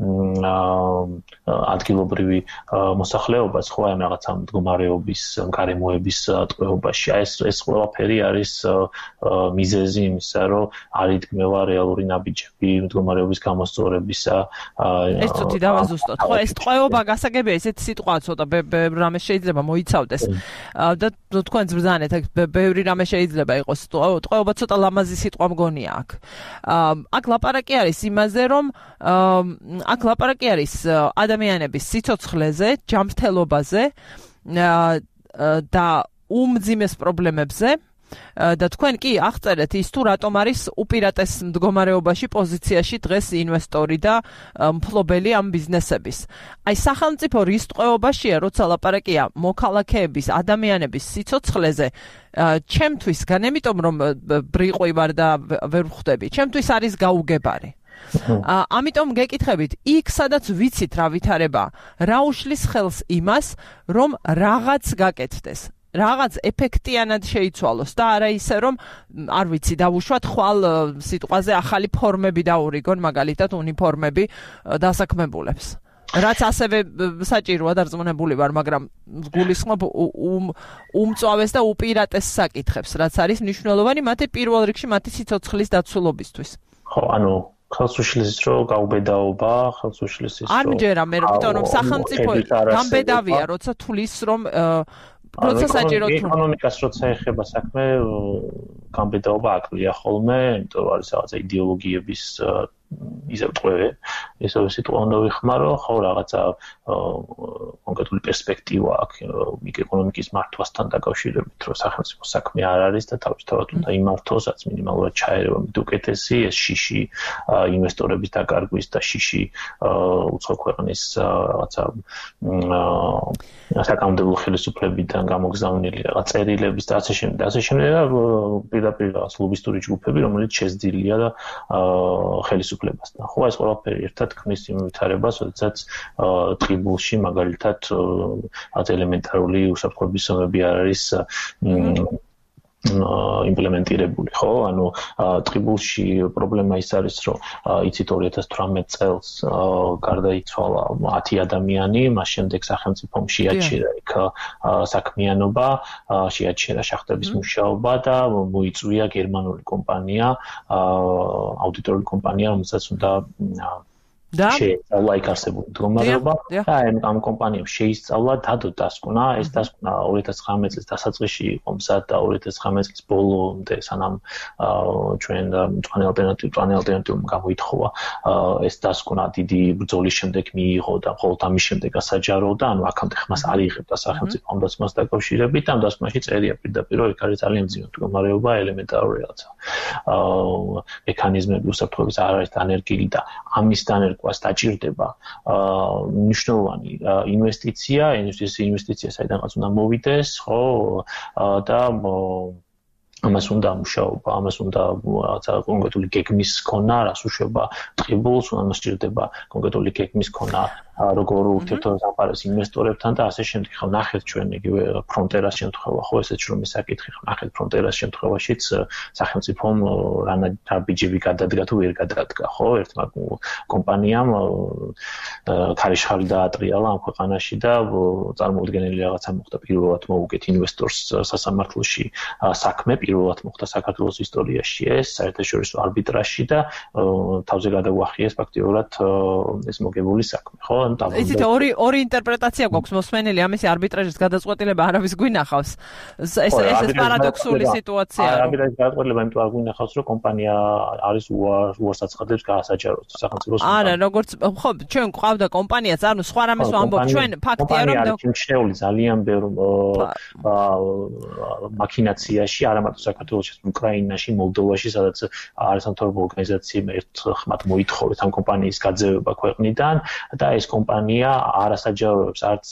ადგილობრივი მოსახლეობას, ხო, ამ რაღაცა მდგომარეობის, გარემოების ტყვეობაში. აი ეს ეს ყველაფერი არის მიზეზი იმისა, რომ არ იდგმევა რეალური ნაბიჯები მდგომარეობის გამოსწორებისა. ეს ცოტი დავაზუსტოთ. ხო, ეს ტყვეობა გასაგებია, ესეთი სიტყვა ცოტა ბევრ რამეს შეიძლება მოიცავდეს. და თქვენ ზბრძანეთ, ბევრი რამე შეიძლება იყოს. ტყვეობა ცოტა ლამაზი სიტყვა მგონია აქ. აქ ლაპარაკი არის იმაზე, რომ აქ ლაპარაკი არის ადამიანების სიცოცხლეზე, ჯანმრთელობაზე და უმძიმეს პრობლემებზე და თქვენ კი აღწერეთ ის თუ რატომ არის უპირატეს მდგომარეობაში პოზიციაში დღეს ინვესტორი და მფლობელი ამ ბიზნესების. აი სახელმწიფო რის ტყვეობაშია, როცა ლაპარაკია მოქალაქეების, ადამიანების სიცოცხლეზე, ჩემთვის გან, იმიტომ რომ ბრიყვი ვარ და ვერ ვხვდები, ჩემთვის არის გაუგებარი. ამიტომ გეკითხებით, იქ სადაც ვიცით რა ვითარება, რა უშლის ხელს იმას, რომ რაღაც გაკეთდეს, რაღაც ეფექტიანად შეიცვალოს და არა ისე რომ არ ვიცი დავუშვათ ხვალ სიტყვაზე ახალი ფორმები დაურიგონ, მაგალითად უნიფორმები დასაქმებულებს. რაც ასევე საჭიროა დარწმუნებული ვარ, მაგრამ გულისხმობ უმწვავეს და უპირატეს საკითხებს, რაც არის მნიშვნელოვანი მათი პირველ რიგში მათი სიცოცხლის დაცულობისთვის. ხო, ანუ ხელს უშლის რომ გაუბედაობა, ხელს უშლის ის რომ არ მჯერა მე რომ რომ სახელმწიფო გამბედავია, როცა თulis რომ როცა საჭირო თუ ეკონომიკას როცა ეხება საქმე, გამბედაობა აკლია ხოლმე, იმიტომ რომ არის რაღაცა იდეოლოგიების ისევ ტყვე, ისევ სიტყვა უნდა ვიხმარო, ხო, რაღაცა კონკრეტული პერსპექტივა აქვს იქ ეკონომიკის მართვასთან დაკავშირებით, რომ სახელმწიფო საქმე არ არის და თავისთავად უნდა იმართოს, რაც მინიმალურად ჩაერევა მით უკეთესი, ეს შიში ინვესტორების დაკარგვის და შიში უცხო ქვეყნის რაღაცა საკანონმდებლო ხელისუფლებიდან გამოგზავნილი რაღაც წერილების და ასე შემდეგ, ასე შემდეგ და პირდაპირ რაღაც ლობისტური ჯგუფები, რომელიც შეძდილია და ხელისუფლებასთან. ხო, ეს ყველაფერი ერთად ქმნის იმ ვითარებას, როდესაც ტყიბულში მაგალითად რაღაც ელემენტარული უსაფრთხოების ზომები არ არის იმპლემენტირებული, ხო? ანუ ტყიბულში პრობლემა ის არის, რომ იცით ორი ათას თვრამეტ წელს გარდაიცვალა ათი ადამიანი, მას შემდეგ სახელმწიფომ შეაჩერა იქ საქმიანობა, შეაჩერა შახტების მუშაობა და მოიწვია გერმანული კომპანია, აუდიტორული კომპანია, რომელსაც უნდა და შეისწავლა იქ არსებული მდგომარეობა და ამ კომპანიამ შეისწავლა დადო დასკვნა, ეს დასკვნა ორი ათას ცხრამეტ წლის დასაწყისში იყო მზად და ორი ათას ცხრამეტ წლის ბოლომდე სანამ ჩვენ მწვანე ალტერნატივ მწვანე ალტერნატივამ გამოითხოვა ეს დასკვნა დიდი ბრძოლის შემდეგ მიიღო და მხოლოდ ამის შემდეგ ასაჯაროდა, ანუ აქამდე ხმას არ იღებდა სახელმწიფო ამ დასკვნას დაკავშირებით, ამ დასკვნაში წერია პირდაპირ, რომ იქ არის ძალიან მძიმე მდგომარეობა, ელემენტარული რაღაცა მექანიზმები უსაფრთხოების არ არის დანერგილი და ამის დანერგვა დაჭირდება მნიშვნელოვანი ინვესტიცია, ინვესტიცია საიდანაც უნდა მოვიდეს, ხო, და ამას უნდა მუშაობა, ამას უნდა რაღაცა კონკრეტული გეგმის ქონა, რას უშვება ტყიბულს, ამას სჭირდება კონკრეტული გეგმის ქონა, როგორ ურთიერთობას აფარებს ინვესტორებთან და ასე შემდეგ. ხო, ნახეთ ჩვენ იგივე ფრონტერას შემთხვევა, ხო, ესეც რომ საკითხი, ხო, ნახეთ ფრონტერას შემთხვევაშიც სახელმწიფომ რა ბიჯები გადადგა თუ ვერ გადადგა, ხო, ერთმა კომპანიამ ქარიშხალი დაატრიალა ამ ქვეყანაში და წარმოუდგენელი რაღაცა მოხდა, პირველად მოუგეთ ინვესტორს სასამართლოში საქმე, პირველად მოხდა საქართველოს ისტორიაში ეს საერთაშორისო არბიტრაჟში და თავზე გადაგვახიეს ფაქტიურად ეს მოგებული საქმე, ხო? იცით ორი ორი ინტერპრეტაცია გვაქვს მოსმენელი ამისი არბიტრაჟის გადაწყვეტილება არავის გვინახავს. ეს ეს ეს პარადოქსული სიტუაციაა. არბიტრაჟის გადაწყვეტილება იმიტომ არ გვინახავს, რომ კომპანია არის უარს აცხადებს გაასაჯაროს სახელმწიფოს. არა, როგორც ხო, ჩვენ გვყავდა კომპანიაც, ანუ სხვა რამეს ვამბობ, ჩვენ ფაქტია რომ შემჩნეული ძალიან ბევრ მაქინაციაში, არა მარტო საქართველოში, უკრაინაში, მოლდოვაში, სადაც არასამთავრობო ორგანიზაციებმა ერთხმად მოითხოვეს ამ კომპანიის გაძევება ქვეყნიდან და ეს კომპანია არ ასაჯაროებს არც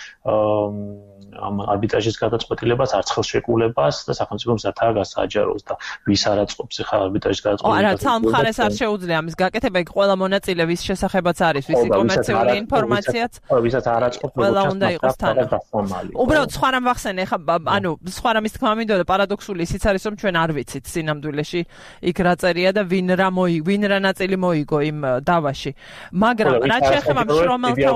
ამ არბიტრაჟის გადაწყვეტილებას, არც ხელშეკრულებას და სახელმწიფო მზადაა გასაჯაროს და ვის არ აწყობს ხა არბიტრაჟის გადაწყვეტილებას. არა, ცალ მხარეს არ შეუძლია ამის გაკეთება, იქ ყველა მონაწილე ვის შესახებაც არის, ვისი კომერციული ინფორმაციაც. ვისაც არ აწყობს, ყველა უნდა იყოს თან. უბრალოდ სხვა რამ ვახსენე, ხა ანუ სხვა რამის თქმა მინდოდა პარადოქსული ისიც არის, რომ ჩვენ არ ვიცით სინამდვილეში იქ რა წერია და ვინ რა მოი ვინ რა ნაწილი მოიგო იმ დავაში. მაგრამ რაც შეეხება მშრომელთა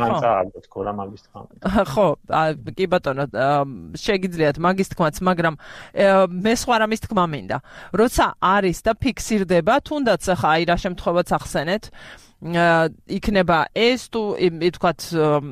ხო, კი ბატონო, შეგიძლიათ მაგის თქმაც, მაგრამ მე სხვა რამის თქმა მინდა. როცა არის და ფიქსირდება, თუნდაც ხა აი რა შემთხვევაც ახსენეთ, იქნება ეს თუ თქვათ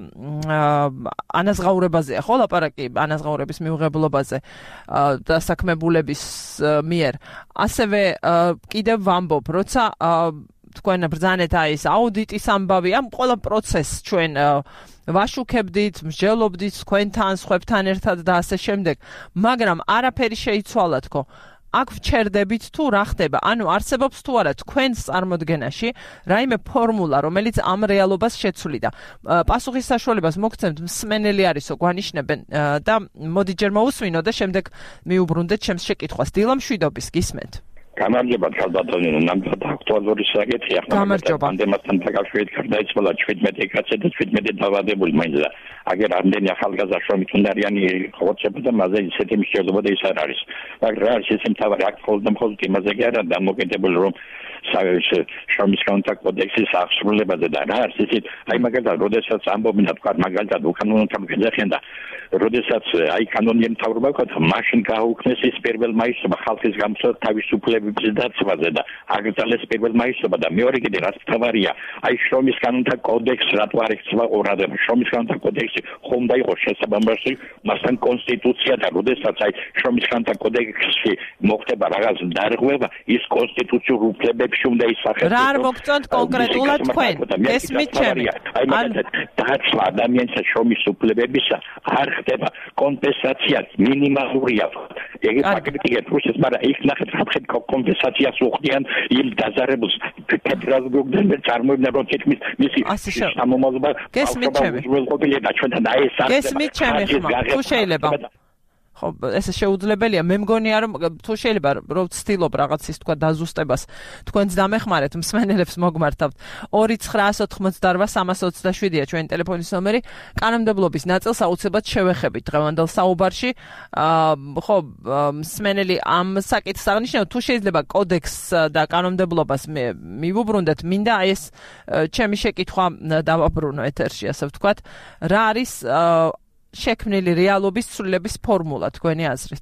ანაზღაურებაზეა, ხო, ლაპარაკი ანაზღაურების მიუღებლობაზე დასაქმებულების მიერ. ასევე კიდევ ვამბობ, როცა თქვენ ბრძანეთ აი ეს აუდიტის ამბავი, ამ ყველა პროცესს ჩვენ ვაშუქებდით, მსჯელობდით თქვენთან, სხვებთან ერთად და ასე შემდეგ, მაგრამ არაფერი შეიცვალა თქო. აქ ვჩერდებით თუ რა ხდება, ანუ არსებობს თუ არა თქვენს წარმოდგენაში რაიმე ფორმულა, რომელიც ამ რეალობას შეცვლიდა. პასუხის საშუალებას მოგცემთ, მსმენელი არისო, გვანიშნებენ და მოდი ჯერ მოусვინო და შემდეგ მიუბრუნდეთ ჩემს შეკითხვას. დილა მშვიდობის, გისმენთ. გამარჯობა ქალბატონო, ნამდვილად აქტუალური საკითხია. პანდემიასთან დაკავშირებით გარდაიცვალა შვიდმეტი კაცი და შვიდმეტი დაავადებული მაინც და აგერ ამდენი ახალგაზრდა შრომით უნარიანი ხორცება და მასზე ისეთი მსჯელობა და ის არ არის. მაგრამ რა არის ეს მთავარი აქტი მხოლოდ მხოლოდ იმაზე კი არა დამოკიდებული რომ შრომის კონტრაქტ კოდექსის აღსრულებაზე და რა არის ისეთ აი მაგალითად როდესაც ამბობენ და თქვა მაგალითად უკანონო თავგეზახიან და როდესაც აი კანონიერ მთავრობა ქოთა მაშინ გაუქმეს ის პირველ მაისობა ხალხის გამოსვლა თავისუფლების დაცვაზე და აგრძელეს პირველ მაისობა და მეორე კიდე რაც მთავარია აი შრომის კანონთა კოდექსს რატო არ ექცევა ყურადღება შრომის კანონთა კოდექსი ხომ და იყო შესაბამისი მასთან კონსტიტუცია და როდესაც აი შრომის კანონთა კოდექსში მოხდება რაღაც დარღვევა ის კონსტიტუციურ უფლებებში უნდა ისახოს რა არ მოგწონთ კონკრეტულად თქვენ ესმით ჩემი აი მაგალითად დაცვა ადამიანის შრომის უფლებებისა არ ხდება კომპენსაცია მინიმალურია ეგ ფაქტია პროცესს მაგრამ იქ ნახეთ რა ხდება კომპენსაციას უხდიან იმ დაზარებულს ფედერალურ წარმოებდნენ რომ თითქმის მისი სამომავლობა გესმით ჩემი უზრუნველყოფილია და ჩვენთან აი ეს გესმით ჩემი ხმა თუ შეიძლება ხო, ესე შეუძლებელია. მე მგონია რომ თუ შეიძლება რომ ვცდილობ რაღაცის თქვა დაზუსტებას, თქვენც დამეხმარეთ, მსმენელებს მოგმართავთ. ორი ცხრაას ოთხმოცდაორ სამას ოცდაშვიდია ჩვენი ტელეფონის ნომერი. კანონმდებლობის ნაწილს აუცილებლად შევეხებით დღევანდელ საუბარში. ხო, მსმენელი ამ საკითხს აღნიშნავთ, თუ შეიძლება კოდექსს და კანონმდებლობას მივუბრუნდეთ, მინდა აი ეს ჩემი შეკითხვა დავაბრუნო ეთერში, ასე ვთქვათ. რა არის შექმნილი რეალობის ცვლილების ფორმულა თქვენი აზრით?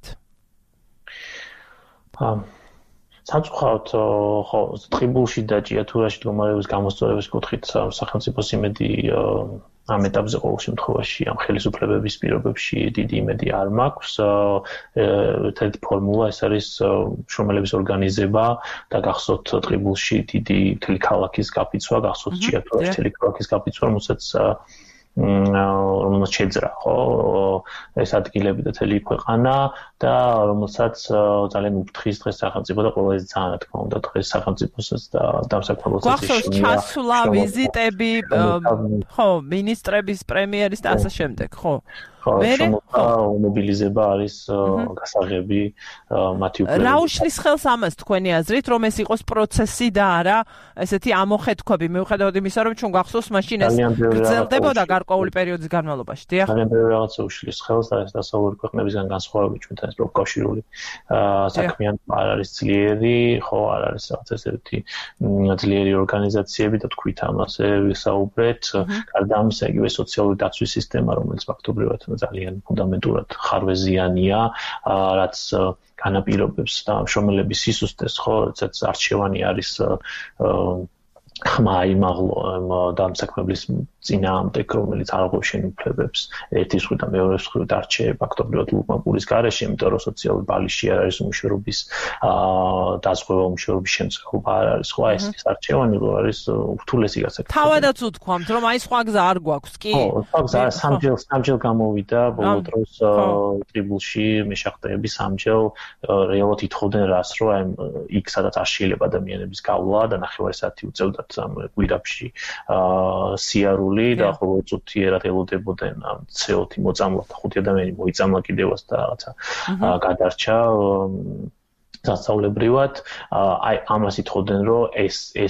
სამწუხაროდ ხო ტყიბულში და ჭიათურაში მდგომარეობის გამოსწორების კუთხით სახელმწიფოს იმედი ამ ეტაპზე ყოველ შემთხვევაში ამ ხელისუფლებების პირობებში დიდი იმედი არ მაქვს. ერთ-ერთი ფორმულა ეს არის შრომელების ორგანიზება და გახსოვთ ტყიბულში დიდი მთელი ქალაქის გაფიცვა, გახსოვთ ჭიათურაში მთელი ქალაქის გაფიცვა, რომელსაც რომელსაც შეძრა ხო ეს ადგილები და მთელი ქვეყანა და რომელსაც ძალიან უფრთხის დღეს სახელმწიფო და ყველაზე ძალიან რა თქმა უნდა დღეს სახელმწიფოსაც და დამსაქმებელსაც გახსოვთ ჩასვლა, ვიზიტები, ხო, მინისტრების, პრემიერის და ასე შემდეგ, ხო? მერე მობილიზება არის გასაღები მათი უკვე რა უშლის ხელს ამას თქვენი აზრით რომ ეს იყოს პროცესი და არა ესეთი ამოხეთქვები მიუხედავად იმისა რომ ჩვენ გახსოვს მაშინ ეს გრძელდებოდა გარკვეული პერიოდის განმავლობაში დიახ ძალიან ბევრი რაღაცა უშლის ხელს და ეს დასავლური ქვეყნებისგან განსხვავებით ჩვენთან ეს პროფკავშირული საქმიანი არ არის ძლიერი ხო არ არის რაღაც ესეთი ძლიერი ორგანიზაციები და თქვით ამაზე ვისაუბრეთ გარდა ამისა იგივე სოციალური დაცვის სისტემა რომელიც ფაქტობრივად ძალიან ფუნდამენტურად ხარვეზიანია, რაც განაპირობებს და შრომელების სისუსტეს, ხო, როდესაც არჩევანი არის ხმა იმაღლო დამსაქმებლის წინააღმდეგ, რომელიც არ აღნიშნავს უფლებებს, ერთი სხვით და მეორე სხვით არჩევა ფაქტობრივად ლუკმაპურის გარეშე, იმიტომ რომ სოციალური ბალიში არ არის უმუშევრობის დაზღვევა, უმუშევრობის შემცირება არ არის, ხო, ეს არჩევანი არის ურთულესი გასაკეთებელი. თავადაც უთქვამთ, რომ აი სხვა გზა არ გვაქვს, კი? ხო, სხვა გზა სამჯერ სამჯერ გამოვიდა ბოლო დროს ტრიბულში მეშახტეები სამჯერ რეალურად ითხოვდნენ რას, რომ აი იქ სადაც არ შეიძლება ადამიანების გავლა და ნახევარი საათი უწევდა გვირაბში სიარული და ხოლმე წუთიერად ელოდებოდნენ ცე ოთხი მოწამლა და ხუთი ადამიანი მოიწამლა კიდევაც და რაღაცა გადარჩა სასწავლებრივად აი ამას ითხოვდნენ რომ ეს ეს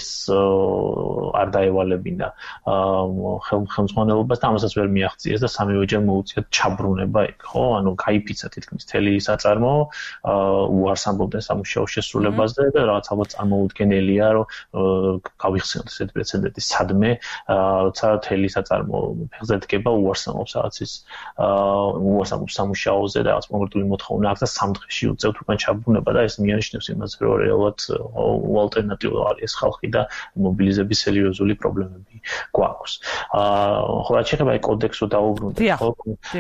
არ დაევალებინა ხელმძღვანელობას და ამასაც ვერ მიაღწიეს და სამივეჯერ მოუწიათ ჩაბრუნება იქ ხო ანუ გაიფიცა თითქმის მთელი საწარმო უარს ამბობდნენ სამუშაო შესრულებაზე და რაღაც ალბათ წარმოუდგენელია რომ გავიხსენოთ ესეთ პრეცედენტი სადმე როცა მთელი საწარმო ფეხზე დგება უარს ამბობს რაღაცის უარს ამბობს სამუშაოზე და რაღაც კონკრეტული მოთხოვნა აქვს და სამ დღეში უწევთ უკან ჩაბრუნება და ეს მიანიშნებს იმას, რომ რეალურად ალტერნატივა არის ხალხი და მობილიზების სერიოზული პრობლემები გვაქვს. ხო, რაც შეეხება კოდექსს დაუბრუნდეთ, ხო?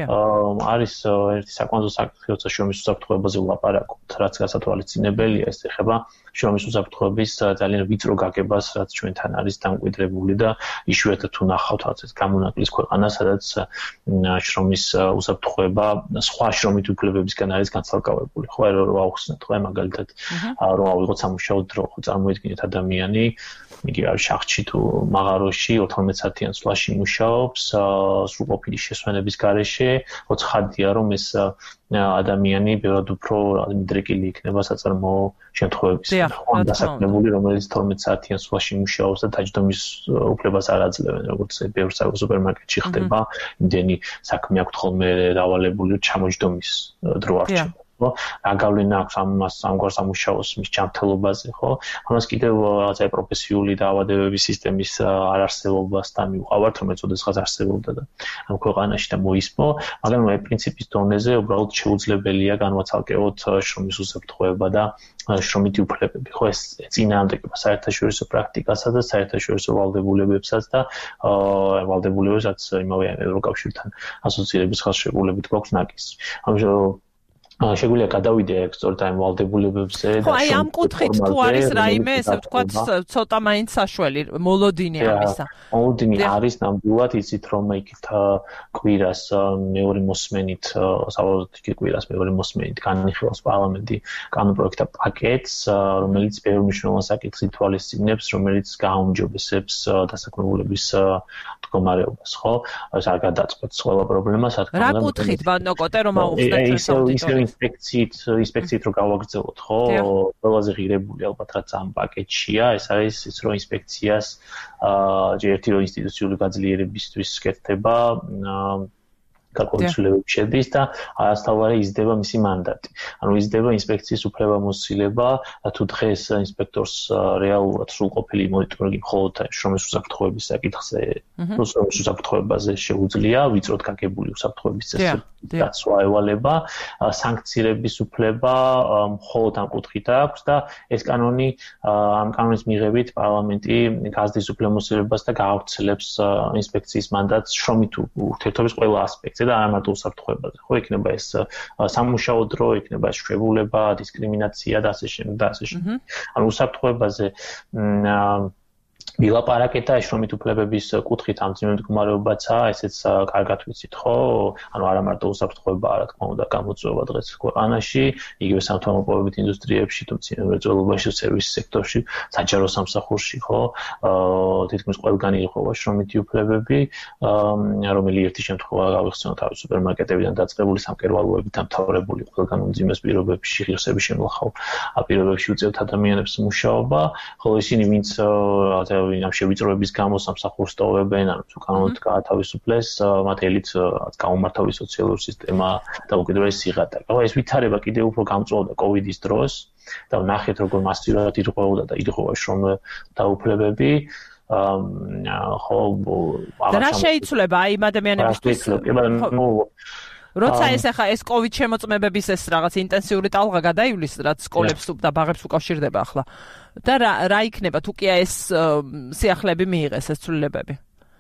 არის ერთი საკვანძო საკითხი, როცა შრომის უსაფრთხოებაზე ვლაპარაკობთ, რაც გასათვალისწინებელია, ეს ეხება შრომის უსაფრთხოების ძალიან ვიწრო გაგებას, რაც ჩვენთან არის დამკვიდრებული და იშვიათად თუ ნახავთ რაღაც გამონაკლის ქვეყანა, სადაც შრომის უსაფრთხოება სხვა შრომით უფლებებისგან არის განცალკევებული. ხო, რომ აუხსნათ, ხო, მაგალითად რომ ავიღოთ სამუშაო დრო, ხო, წარმოიდგინეთ ადამიანი, იგი არის შახტში თუ მაღაროში ოთხმოცდაათი საათიან სვლაში მუშაობს, სრულყოფილი შესვენების გარეშე, ოცხადია რომ ეს ადამიანი ბევრად უფრო მიდრეკილი იქნება საწარმოო შემთხვევებისგან. ხო, დასაქმებული, რომელიც თორმეტ საათიან სვლაში მუშაობს და დაჯდომის უფლებას არ აძლევენ, როგორც ბევრ სუპერმარკეტში ხდება, იმდენი საქმე აქვთ ხოლმე დავალებული ჩამოჯდომის დრო არჩევს. ხო, აგავლენა აქვს ამას ამგვარ სამუშაოს მის ჯანმრთელობაზე, ხო? ამას კიდევ რაღაცა პროფესიული დაავადებების სისტემის არარსებობასთან მივყავართ, რომ ეწოდესღაც არსებობდა და ამ ქვეყანაში და მოისმო, მაგრამ აი პრინციპის დონეზე უბრალოდ შეუძლებელია განვაცალკევოთ შრომის უსაფრთხოება და შრომითი უფლებები, ხო, ეს წინააღმდეგება საერთაშორისო პრაქტიკასაც და საერთაშორისო ვალდებულებებსაც და ვალდებულებებსაც იმავე ევროკავშირთან ასოცირების ხელშეკრულებით გვაქვს ნაკისი. ამიტომ შეგვიძლია გადავიდე სწორედ ამ ვალდებულებებზე და აი ამ კუთხით თუ არის რაიმე ესე ვთქვათ ცოტა მაინც საშველი მოლოდინი ამისა მოლოდინი არის ნამდვილად იცით რომ იქით კვირას მეორე მოსმენით საბოლოოდ იქ კვირას მეორე მოსმენით განიხილავს პარლამენტი კანონპროექტა პაკეტს რომელიც ბევრ მნიშვნელოვან საკითხს ითვალისწინებს რომელიც გააუმჯობესებს დასაქმებულების მდგომარეობას, ხო? ეს არ გადაწყვეტს ყველა პრობლემას, რა თქმა უნდა. რა კუთხით, ბანო კოტე, რომ აუხსნათ ჩვენს აუდიტორიას? ინსპექციით, ინსპექციით რო გავაგრძელოთ, ხო? ყველაზე ღირებული ალბათ რაც ამ პაკეტშია, ეს არის ის რომ ინსპექციას აა ერთი რო ინსტიტუციური გაძლიერებისთვის კეთდება კონსულტაციები შედის და ასთავარი იზრდება მისი მანდატი. ანუ იზრდება ინსპექციის უფლებამოსილება და თუ დღეს ინსპექტორს რეალურად სრულყოფილი მონიტორინგი მხოლოდ შრომის უსაფრთხოების საკითხზე, შრომის უსაფრთხოებაზე შეუძლია, ვიწროდ გაგებული უსაფრთხოების წესრიგის დაცვა ევალება, სანქცირების უფლება მხოლოდ ამ კუთხით აქვს და ეს კანონი ამ კანონის მიღებით პარლამენტი გაზრდის უფლებამოსილებას და გაავრცელებს ინსპექციის მანდატს შრომით ურთიერთობის ყველა ასპექტზე. და არ მარტო უსაფრთხოებაზე, ხო, იქნება ეს სამუშაო დრო, იქნება შეებულება, დისკრიმინაცია და ასე შემდეგ და ასე შემდეგ. ანუ უსაფრთხოებაზე ვილაპარაკეთ და შრომით უფლებების კუთხით ამ ძიმემ მდგომარეობაცაა, ესეც კარგად ვიცით, ხო? ანუ არა მარტო უსაფრთხოება, რა თქმა უნდა, გამოწვევა დღეს ქვეყანაში, იგივე სამთავრობოებით ინდუსტრიებში, თუმცა მრეწველობაში, სერვისის სექტორში, საჯარო სამსახურში, ხო? აა თითქმის ყველგანი იღება შრომითი უფლებები, რომელი ერთი შემთხვევა გავიხსენოთ არის სუპერმარკეტებიდან დაწყებული სამკერვალოებით დამთავრებული ყველგან უმძიმეს პირობებში, ღირსების შემლახავ პირობებში უწევთ ადამიანებს მუშაობა, ხოლო ისინი ვინც ამ შევიწროების გამო სამსახურს ტოვებენ, ანუ თუ კანონით გაათავისუფლეს, მათ ელით გაუმართავი სოციალური სისტემა და უკიდურესი სიღატაკე. ხო, ეს ვითარება კიდევ უფრო გამწვავდა კოვიდის დროს და ნახეთ როგორ მასიურად ირღვეოდა და ირღვევა შრომთა უფლებები. ხო, და რა შეიცვლება აი იმ ადამიანებისთვის? როცა ეს ახლა ეს კოვიდ შემოწმებების ეს რაღაც ინტენსიური ტალღა გადაივლის, რაც სკოლებს და ბაღებს უკავშირდება ახლა. და რა რა იქნება თუ კი ეს სიახლეები მიიღეს ეს ცვლილებები?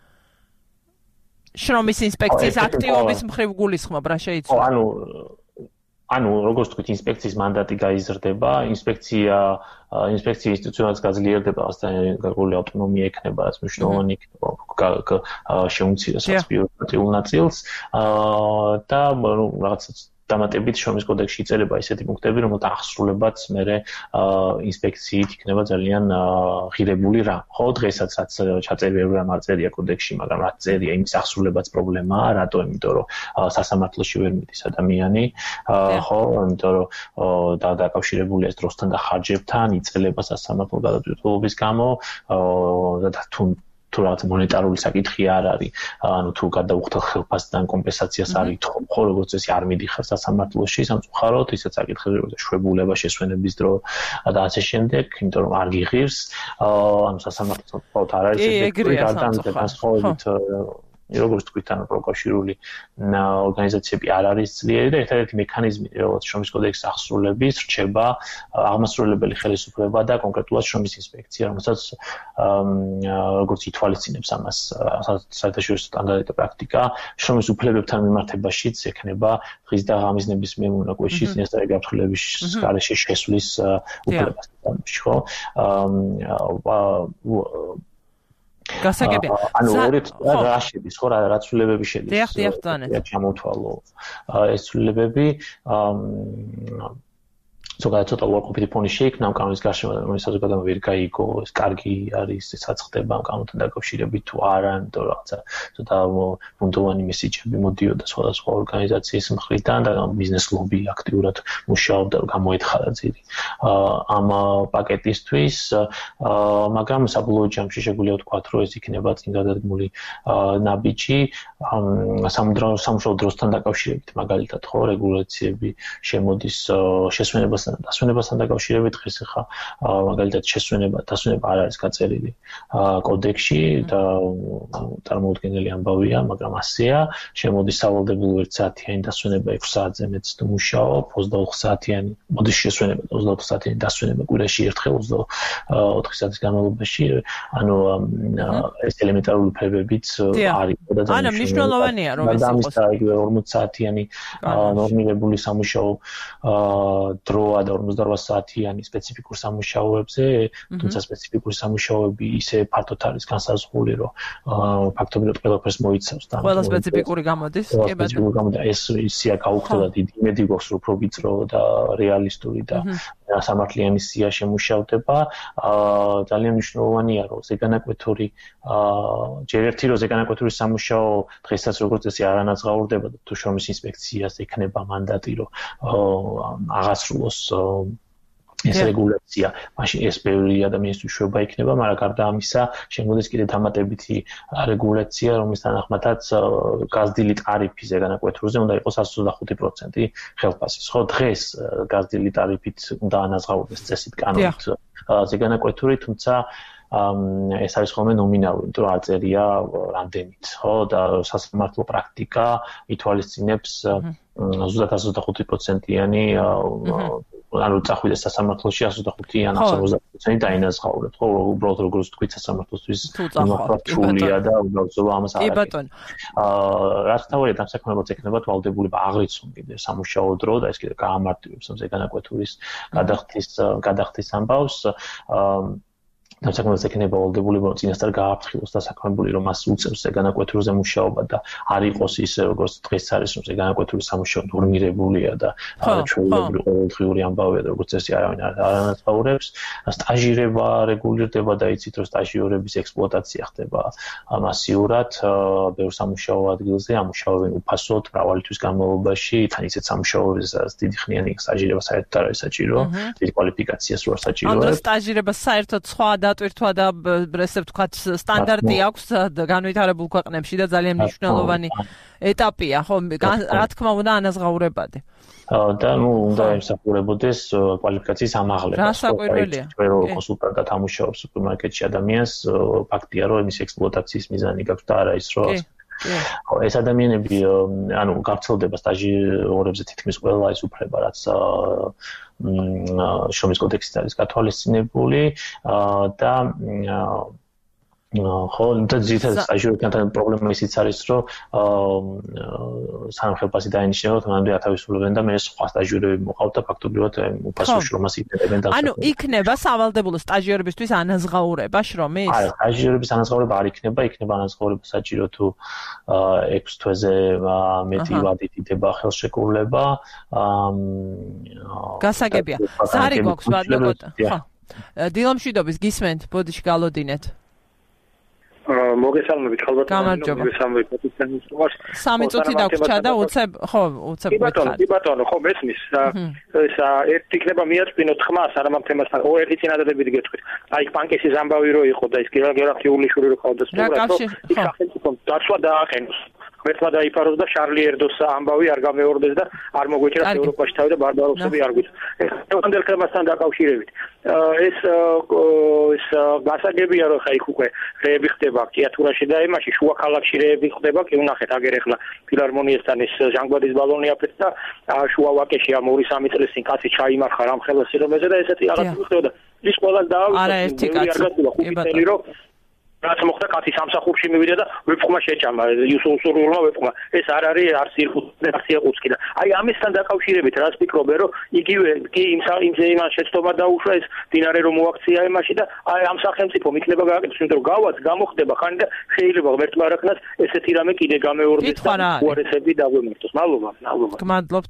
შრომის ინსპექციის აქტივობის მხრივ გულისხმობ რა შეიცვალა? ანუ ანუ როგორც თქვით, ინსპექციის მანდატი გაიზრდება, ინსპექცია ინსპექციის ინსტიტუციაც გაძლიერდება, ასთან გარკვეული ავტონომია ექნება, რაც მნიშვნელოვანი იქნება შეუმცირეს ბიუროკრატიულ ნაწილს და რაღაც დამატებით შრომის კოდექსში იწერება ისეთი პუნქტები, რომელთა აღსრულებაც მერე ინსპექციით იქნება ძალიან ღირებული რამ. ხო, დღესაც რაც ჩაწერია რამ არ წერია კოდექსში, მაგრამ რაც წერია, იმის აღსრულებაც პრობლემაა, რატო? იმიტომ რომ სასამართლოში ვერ მიდის ადამიანი, ხო, იმიტომ რომ დაკავშირებულია ეს დროსთან და ხარჯებთან, იწელება სასამართლო გადაწყვეტილების გამო და თუ თუ რაღაც მონეტარული საკითხი არ არის, ანუ თუ გადაუხდელ ხელფასთან კომპენსაციას არ ითხოვ, ხო, როგორც წესი არ მიდიხარ სასამართლოში სამწუხაროდ, ისეთ საკითხებზე როგორც შვებულება, შესვენების დრო და ასე შემდეგ, იმიტომ რომ არ გიღირს, ანუ სასამართლო თვალთ არ არის ეგრე განსხვავებით როგორც თქვით, ანუ პროკავშირული ორგანიზაციები არ არის ძლიერი და ერთადერთი მექანიზმი, როგორც შრომის კოდექსის აღსრულების რჩება აღმასრულებელი ხელისუფლება და კონკრეტულად შრომის ინსპექცია, რომელსაც როგორც ითვალისწინებს ამას საერთაშორისო სტანდარტი და პრაქტიკა, შრომის უფლებებთან მიმართებაშიც ექნება დღის და ღამის ნებისმიერ მონაკვეთში წინასწარი გაფრთხილების გარეშე შესვლის უფლებას, ხო? გასაგებია. ანუ ორი რა შედის, ხო, რა ცვლილებები შედის. დიახ, დიახ, დანეთ. ჩამოთვალო ეს ცვლილებები ზოგადად ცოტა უარყოფითი ფონი შეიქმნა ამ კანონის გარშემო, რომელიც საზოგადოებამ ვერ გაიგო, ეს კარგი არის, ეს საწყდება ამ კანონთან დაკავშირებით თუ არა, იმიტომ რომ რაღაცა ცოტა ბუნდოვანი მესიჯები მოდიოდა სხვადასხვა ორგანიზაციის მხრიდან და ბიზნეს ლობი აქტიურად მუშაობდა, რომ გამოეთხარა ძირი ამ პაკეტისთვის, მაგრამ საბოლოო ჯამში შეგვიძლია ვთქვათ, რომ ეს იქნება წინ გადადგმული ნაბიჯი სამუშაო დროსთან დაკავშირებით, მაგალითად, ხო, რეგულაციები შემოდის შესვენებას დასვენებასთან დაკავშირებით დღეს ახლა მაგალითად შესვენება დასვენება არ არის გაწერილი კოდექსში და წარმოუდგენელი ამბავია, მაგრამ ასეა, შემოდის სავალდებულო ერთ საათიანი დასვენება ექვსი საათზე მეც მუშაობ, ოცდაოთხ საათიანი მოდის შესვენება და ოცდაოთხ საათიანი დასვენება კვირაში ერთხელ ოცდაოთხ საათის განმავლობაში, ანუ ეს ელემენტარული უფლებებიც არის და ანუ მნიშვნელოვანია რომ ეს იყოს და იგივე ორმოცი საათიანი ნორმირებული სამუშაო დრო და ორმოცდაოთხ საათიანი სპეციფიკურ სამუშაოებზე, თუმცა სპეციფიკური სამუშაოები ისე ფართოდ არის განსაზღვრული, რომ ფაქტობრივად ყველაფერს მოიცავს და ყველა სპეციფიკური გამოდის, კი ბატონო. ეს ისია გაუხდება დიდი იმედი გვაქვს, რომ უფრო ვიწრო და რეალისტური და სამართლიანი სია შემუშავდება. ძალიან მნიშვნელოვანია, რომ ზეგანაკვეთური ჯერ ერთი რომ ზეგანაკვეთური სამუშაო დღესაც როგორც წესი არ ანაზღაურდება და თუ შრომის ინსპექციას ექნება მანდატი, რომ აღასრულოს ეს რეგულაცია, მაშინ ეს ბევრი ადამიანისთვის შვება იქნება, მაგრამ გარდა ამისა, შემოდის კიდე დამატებითი რეგულაცია, რომლის თანახმადაც გაზრდილი ტარიფი ზეგანაკვეთურზე უნდა იყოს εκατს ოცდახუთი პროცენტი ხელფასის. ხო, დღეს გაზრდილი ტარიფით უნდა ანაზღაურდეს წესით კანონით ზეგანაკვეთური, თუმცა ეს არის ხოლმე ნომინალური, იმიტომ რომ აწერია რამდენით, ხო, და სასამართლო პრაქტიკა ითვალისწინებს ზუსტად εκατს ოცდახუთი პროცენტიანი ანუ წახვიდეს სასამართლოში εκατს ოცდახუთი ან εκατს ოცდაოთხ პროცენტი დაინაზღაურეთ, ხო, უბრალოდ როგორც თქვით სასამართლოსთვის მართლია და უბრალოდ ამას არ არის. აა რაც თავად ამ საქმეებს ეკნება თვალდებულება აღრიცხვი კიდე სამუშაო დრო და ეს კიდე გაამარტივებს ამ ზეგანაკვეთურის გადახდის გადახდის ამბავს. აა ამ საქმეებს ეკნება ვალდებულება წინასწარ გააფრთხილოს დასაქმებული რომ მას უწევს ზეგანაკვეთურზე მუშაობა და არ იყოს ისე როგორც დღეს არის რომ ზეგანაკვეთური სამუშაო ნორმირებულია და ჩვეულებრივი ყოველდღიური ამბავია და როგორც წესი არავინ არ ანაზღაურებს. სტაჟირება რეგულირდება და იცით რომ სტაჟიორების ექსპლუატაცია ხდება მასიურად ბევრ სამუშაო ადგილზე ამუშავებენ უფასოდ მრავალი თვის განმავლობაში თან ისეთ სამუშაოებზე სადაც დიდი ხნიანი სტაჟირება საერთოდ არ არის საჭირო დიდი კვალიფიკაციას რო არ საჭიროა. ანუ სტაჟირება საერთოდ სხვა დატვირთვა და ესე ვთქვათ სტანდარტი აქვს განვითარებულ ქვეყნებში და ძალიან მნიშვნელოვანი ეტაპია, ხო, რა თქმა უნდა ანაზღაურებადი. და ნუ უნდა ემსახურებოდეს კვალიფიკაციის ამაღლება. რა საკვირველია? ჩვენ რო კონსულტანტად ამუშავებს სუპერმარკეტში ადამიანს, ფაქტია რომ მის ექსპლუატაციის მიზანი გაქვს და არა ის რომ ხო, ეს ადამიანები ანუ გავრცელდება სტაჟიორებზე თითქმის ყველა ის უფლება, რაც შრომის კოდექსით არის გათვალისწინებული და ხო, და ძირითადად სტაჟიორებთან პრობლემა ისიც არის, რომ სანამ ხელფასი დაინიშნება, მანამდე ათავისუფლებენ და მე სხვა სტაჟიორები მოყავთ და ფაქტობრივად უფასო შრომას იკეთებენ და ანუ იქნება სავალდებულო სტაჟიორებისთვის ანაზღაურება შრომის? არა, სტაჟიორების ანაზღაურება არ იქნება, იქნება ანაზღაურება საჭირო თუ ექვს თვეზე მეტი ვადით იდება ხელშეკრულება. გასაგებია. ზარი გვაქვს ვადლოკოტ. ხო. დილომშვიდობის გისმენთ, ბოდიში გალოდინეთ. მოგესალმებით ხალბათ მოგესალმებით სამი წუთი დაგვრჩა და უცებ ხო უცებ ბატონო კი ბატონო ხო მესმის ეს ერთ იქნება მიაწვინოთ ხმას არ ამ თემასთან ო ერთი წინადადებით გეტყვით აი პანკესის ამბავი რო იყო და ის გერაფიულიშური რო ყავდა სწორად ხო იქ სახელმწიფომ დაცვა დააყენოს ერთმა დაიფაროს და შარლი ერდოს ამბავი არ გამეორდეს და არ მოგვეჭრა ევროპაში თავი და ბარბაროსები არ გვიწევს. ეს თემასთან დაკავშირებით ეს ეს გასაგებია რომ ხა იქ უკვე რეები ხდება კიათურაში და იმაში შუა ქალაქში რეები ხდება კი უნახეთ აგერ ახლა ფილარმონიესთან ის ჟანგბადის ბალონი აფეთ და შუა ვაკეში ამ ორი სამი წლის წინ კაცი ჩაიმარხა რამხელა სირომეზე და ესეთი რაღაც ხდება და ის ყველა დაავიწყდა არა ერთი კაცი რომ რაც მოხდა კაცი სამსახურში მივიდა და ვეფხმა შეჭამა იუსურულმა ვეფხმა ეს არ არის არც ირხუცი ყუცკი და აი ამისთან დაკავშირებით რას ფიქრობენ რომ იგივე კი იმ იმან შეცდომა დაუშვა ეს დინარე რომ მოაქცია იმაში და აი ამ სახელმწიფომ იქნება გააკეთოს იმიტომ რომ გავაც გამოხდება ხანი და შეიძლება ღმერთმა არაქნას ესეთი რამე კიდე გამეორდეს და უარესები დაგვემართოს მადლობა მადლობა გმადლობთ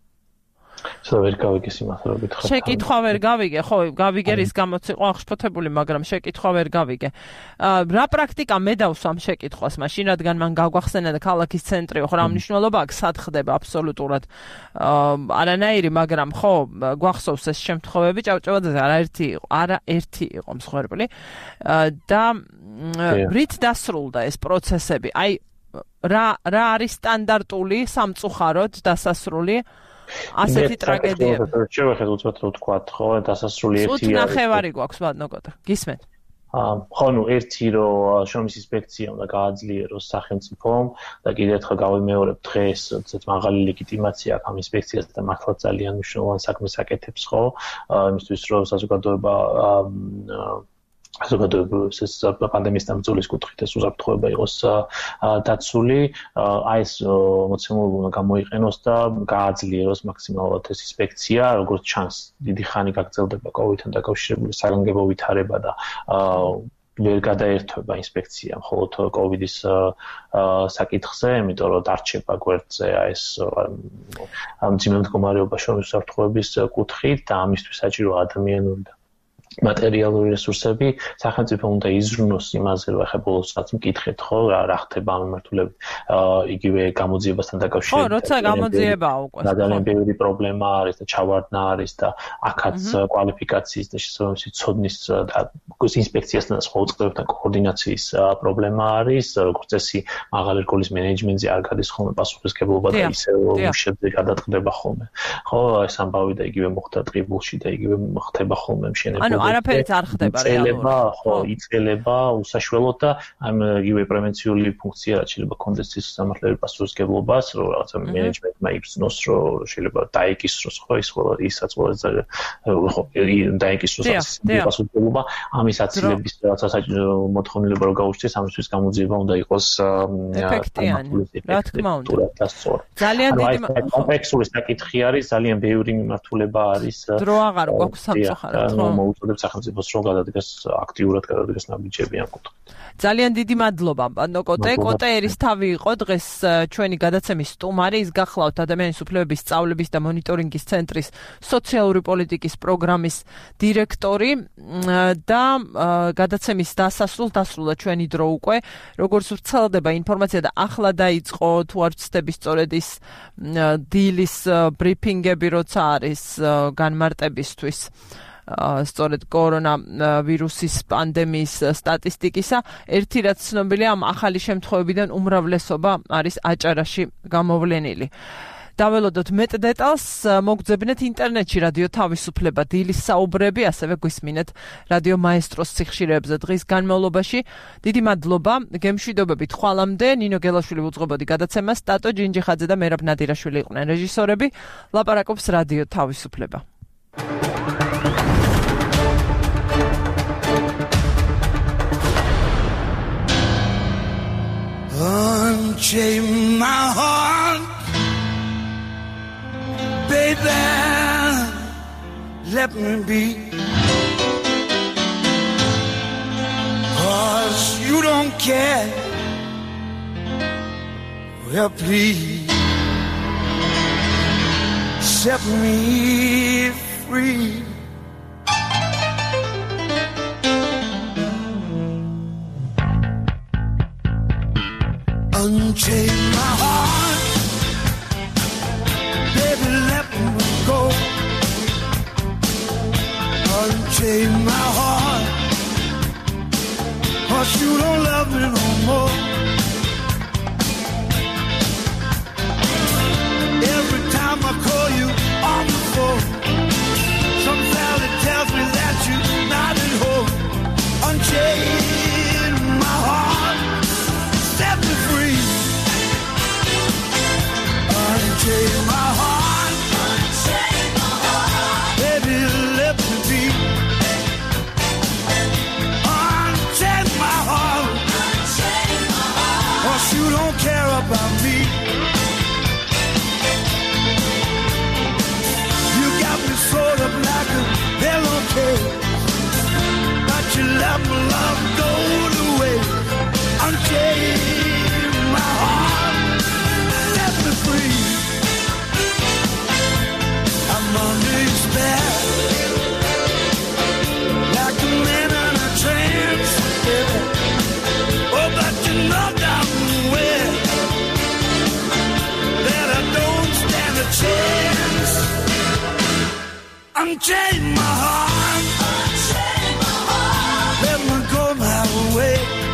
სულ ვერ გავიგე სიმართლე რომ გითხრათ. შეკითხვა ვერ გავიგე, ხო, გავიგე რის გამოც იყო აღშფოთებული, მაგრამ შეკითხვა ვერ გავიგე. რა პრაქტიკა მე დავსვამ შეკითხვას, მაშინ რადგან მან გაგვახსენა და ქალაქის ცენტრი, ხო, რა მნიშვნელობა აქვს, სად ხდება აბსოლუტურად. არანაირი, მაგრამ ხო, გვახსოვს ეს შემთხვევები, ჭავჭავაძე არაერთი იყო, არაერთი იყო მსხვერპლი. და რით დასრულდა ეს პროცესები? აი რა რა არის სტანდარტული სამწუხაროდ დასასრული ასეთი ტრაგედიები. შევეხეთ უცბად რო ვთქვათ, ხო, დასასრული ერთი არის. უთხნახევარი გვაქვს ვადნოკოტა. გისმენთ? ხო, ნუ ერთი რომ შრომის ინსპექცია უნდა გააძლიეროს სახელმწიფომ და კიდევ ერთხელ გავიმეორებ დღეს, როდესაც მაღალი ლეგიტიმაცია აქვს ამ ინსპექციას და მართლა ძალიან მნიშვნელოვან საქმეს აკეთებს, ხო, იმისთვის რომ საზოგადოება საზოგადოების ეს პანდემიის დამწურის კუთხით ეს უსაფრთხოება იყოს დაცული, აი ეს მოცემული უნდა გამოიყენოს და გააძლიეროს მაქსიმალურად ეს ინსპექცია, როგორც ჩანს, დიდი ხანი გაგრძელდება კოვიდთან დაკავშირებული საგანგებო ვითარება და ვერ გადაერთვება ინსპექცია მხოლოდ კოვიდის საკითხზე, იმიტომ რომ დარჩება გვერდზე ეს მძიმე მდგომარეობაში უსაფრთხოების კუთხით და ამისთვის საჭირო ადამიანური და მატერიალური რესურსები, სახელმწიფო უნდა იზრუნოს იმაზე, რომ ახლა ბოლოსაც მკითხეთ, ხო, რა ხდება ამ მიმართულებით, იგივე გამოძიებასთან დაკავშირებით. ხო, როცა გამოძიებაა უკვე. ძალიან ბევრი პრობლემა არის და ჩავარდნა არის და აქაც კვალიფიკაციის და შესაბამისი ცოდნის და ინსპექციასთან და სხვა უწყებებთან კოორდინაციის პრობლემა არის, როგორც წესი, მაღალი რგოლის მენეჯმენტზე არ გადის ხოლმე პასუხისმგებლობა და ისევ მუშებზე გადაწყდება ხოლმე. ხო, ეს ამბავი და იგივე მოხდა ტყიბულში და იგივე ხდება ხოლმე მშენებლობა. არაფერიც არ ხდება რეალურად. ხო, იწელება უსაშველოდ და ამ იგივე პრევენციული ფუნქცია რაც შეიძლება კონდეს ის სამართლიანი პასუხისმგებლობას, რომ რაღაცა მენეჯმენტმა იბრძნოს, რომ შეიძლება დაეკისროს, ხო, ის ყველა ისაც ყველაზე ხო, დაეკისროს პასუხისმგებლობა, ამის აცილების რაღაცა მოთხოვნილება რომ გაუჩნდეს, ამისთვის გამოძიება უნდა იყოს ეფექტიანი. რა თქმა უნდა. ძალიან დიდი კომპლექსური საკითხი არის, ძალიან ბევრი მიმართულება არის. დრო აღარ გვაქვს სამწუხაროდ, ხო? სახელმწიფოს რო გადადგეს აქტიურად გადადგეს ნაბიჯები ამ კუთხით. ძალიან დიდი მადლობა, პანდო კოტე. კოტე ერისთავი იყო დღეს ჩვენი გადაცემის სტუმარი, ის გახლავთ ადამიანის უფლებების სწავლების და მონიტორინგის ცენტრის სოციალური პოლიტიკის პროგრამის დირექტორი და გადაცემის დასასრულს დასრულა ჩვენი დრო უკვე. როგორც ვრცელდება ინფორმაცია და ახლა დაიწყო თუ არ ვცდები სწორედ ის დილის ბრიფინგები როცა არის განმარტებისთვის სწორედ კორონა ვირუსის პანდემიის სტატისტიკისა, ერთი რაც ცნობილია ამ ახალი შემთხვევებიდან უმრავლესობა არის აჭარაში გამოვლენილი. დაველოდოთ მეტ დეტალს, მოგძებნეთ ინტერნეტში რადიო თავისუფლება დილის საუბრები, ასევე გვისმინეთ რადიო მაესტროს სიხშირეებზე დღის განმავლობაში. დიდი მადლობა, გემშვიდობებით ხვალამდე. ნინო გელაშვილი უძღვებოდი გადაცემას, ტატო ჯინჯიხაძე და მერაბ ნადირაშვილი იყვნენ რეჟისორები. ლაპარაკობს რადიო თავისუფლება. Unchain my heart, baby, let me be, 'cause you don't care, well please, set me free. Unchain my heart, baby, let me go. Unchain my heart, 'cause you don't love me no more. Every time I call you on the phone, some valley tells me that you're not at home. Unchain my heart, set me free. Unchain my heart, unchain my heart, baby, let me be. Unchain my heart, unchain my heart, 'cause you don't care about me. You got me sort of like a pillowcase, but you let my love go to waste. Unchain my heart, set me free. I'm under your spell, like a man in a trance, baby. Oh, but you know damn well that I don't stand a chance. Unchain my heart, unchain my heart, let me go my way.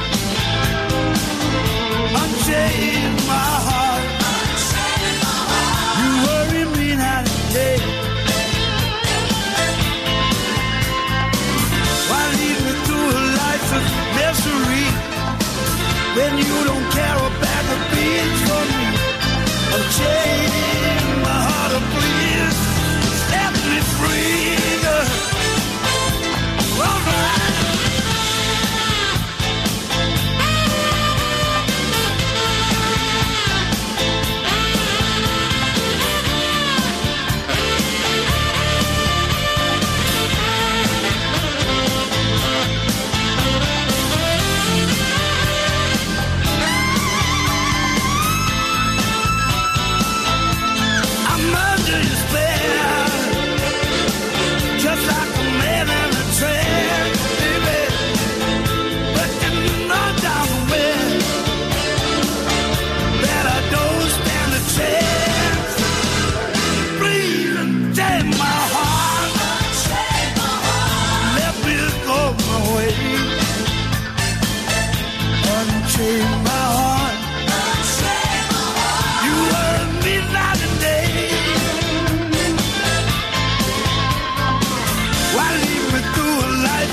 Unchain my heart, unchain my heart, you worry me night and day. Why lead me through a life of misery when you don't care a bag of beans for me? Unchain my heart, oh please, set me free. All right.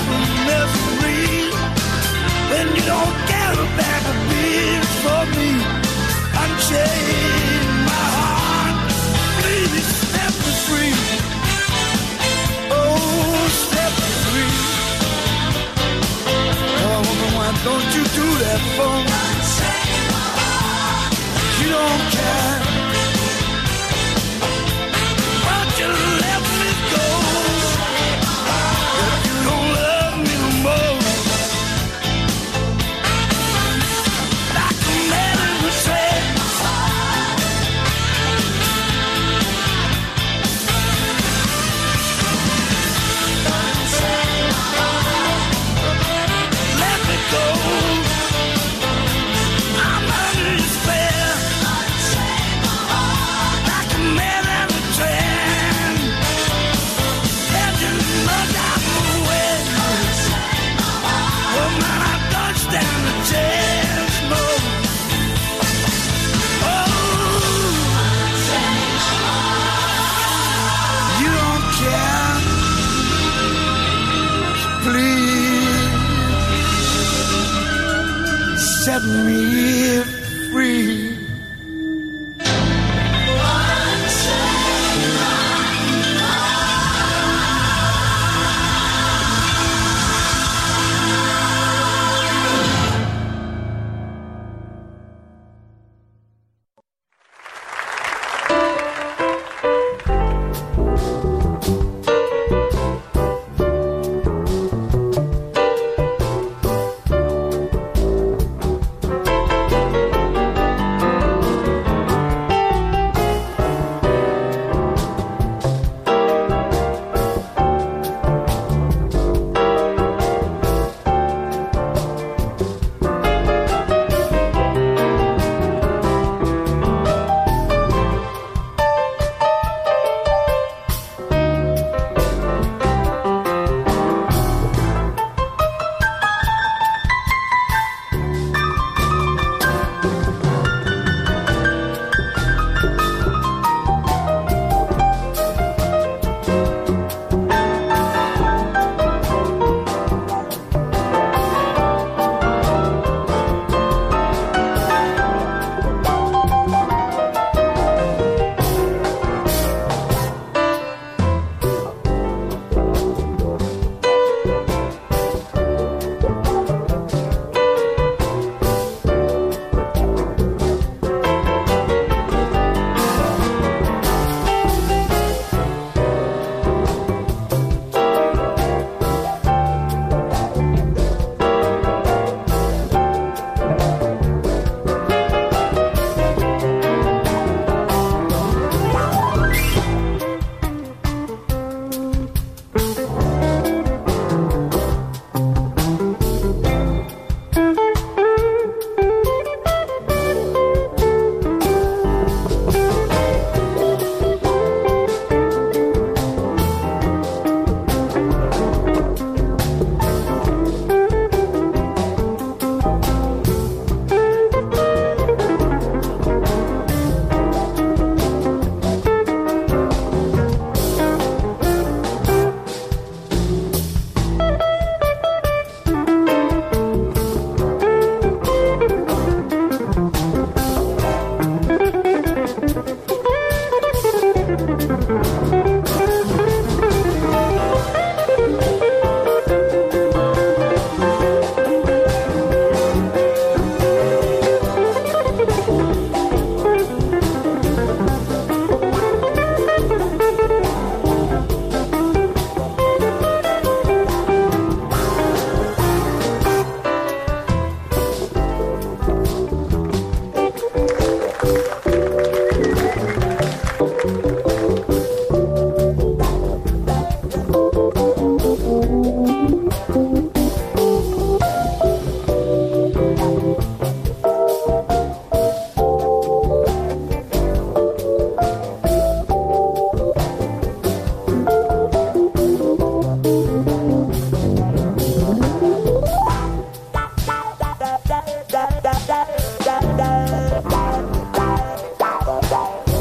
from misery. When you don't get a bag of beans for me, unchain my heart, please set me free. Oh, set me free. Oh, woman, why don't you do that for me? Unchain my heart. You don't care. Why don't you let me go? If you don't love me no more. Set me free.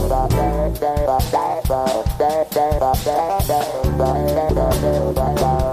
Bye.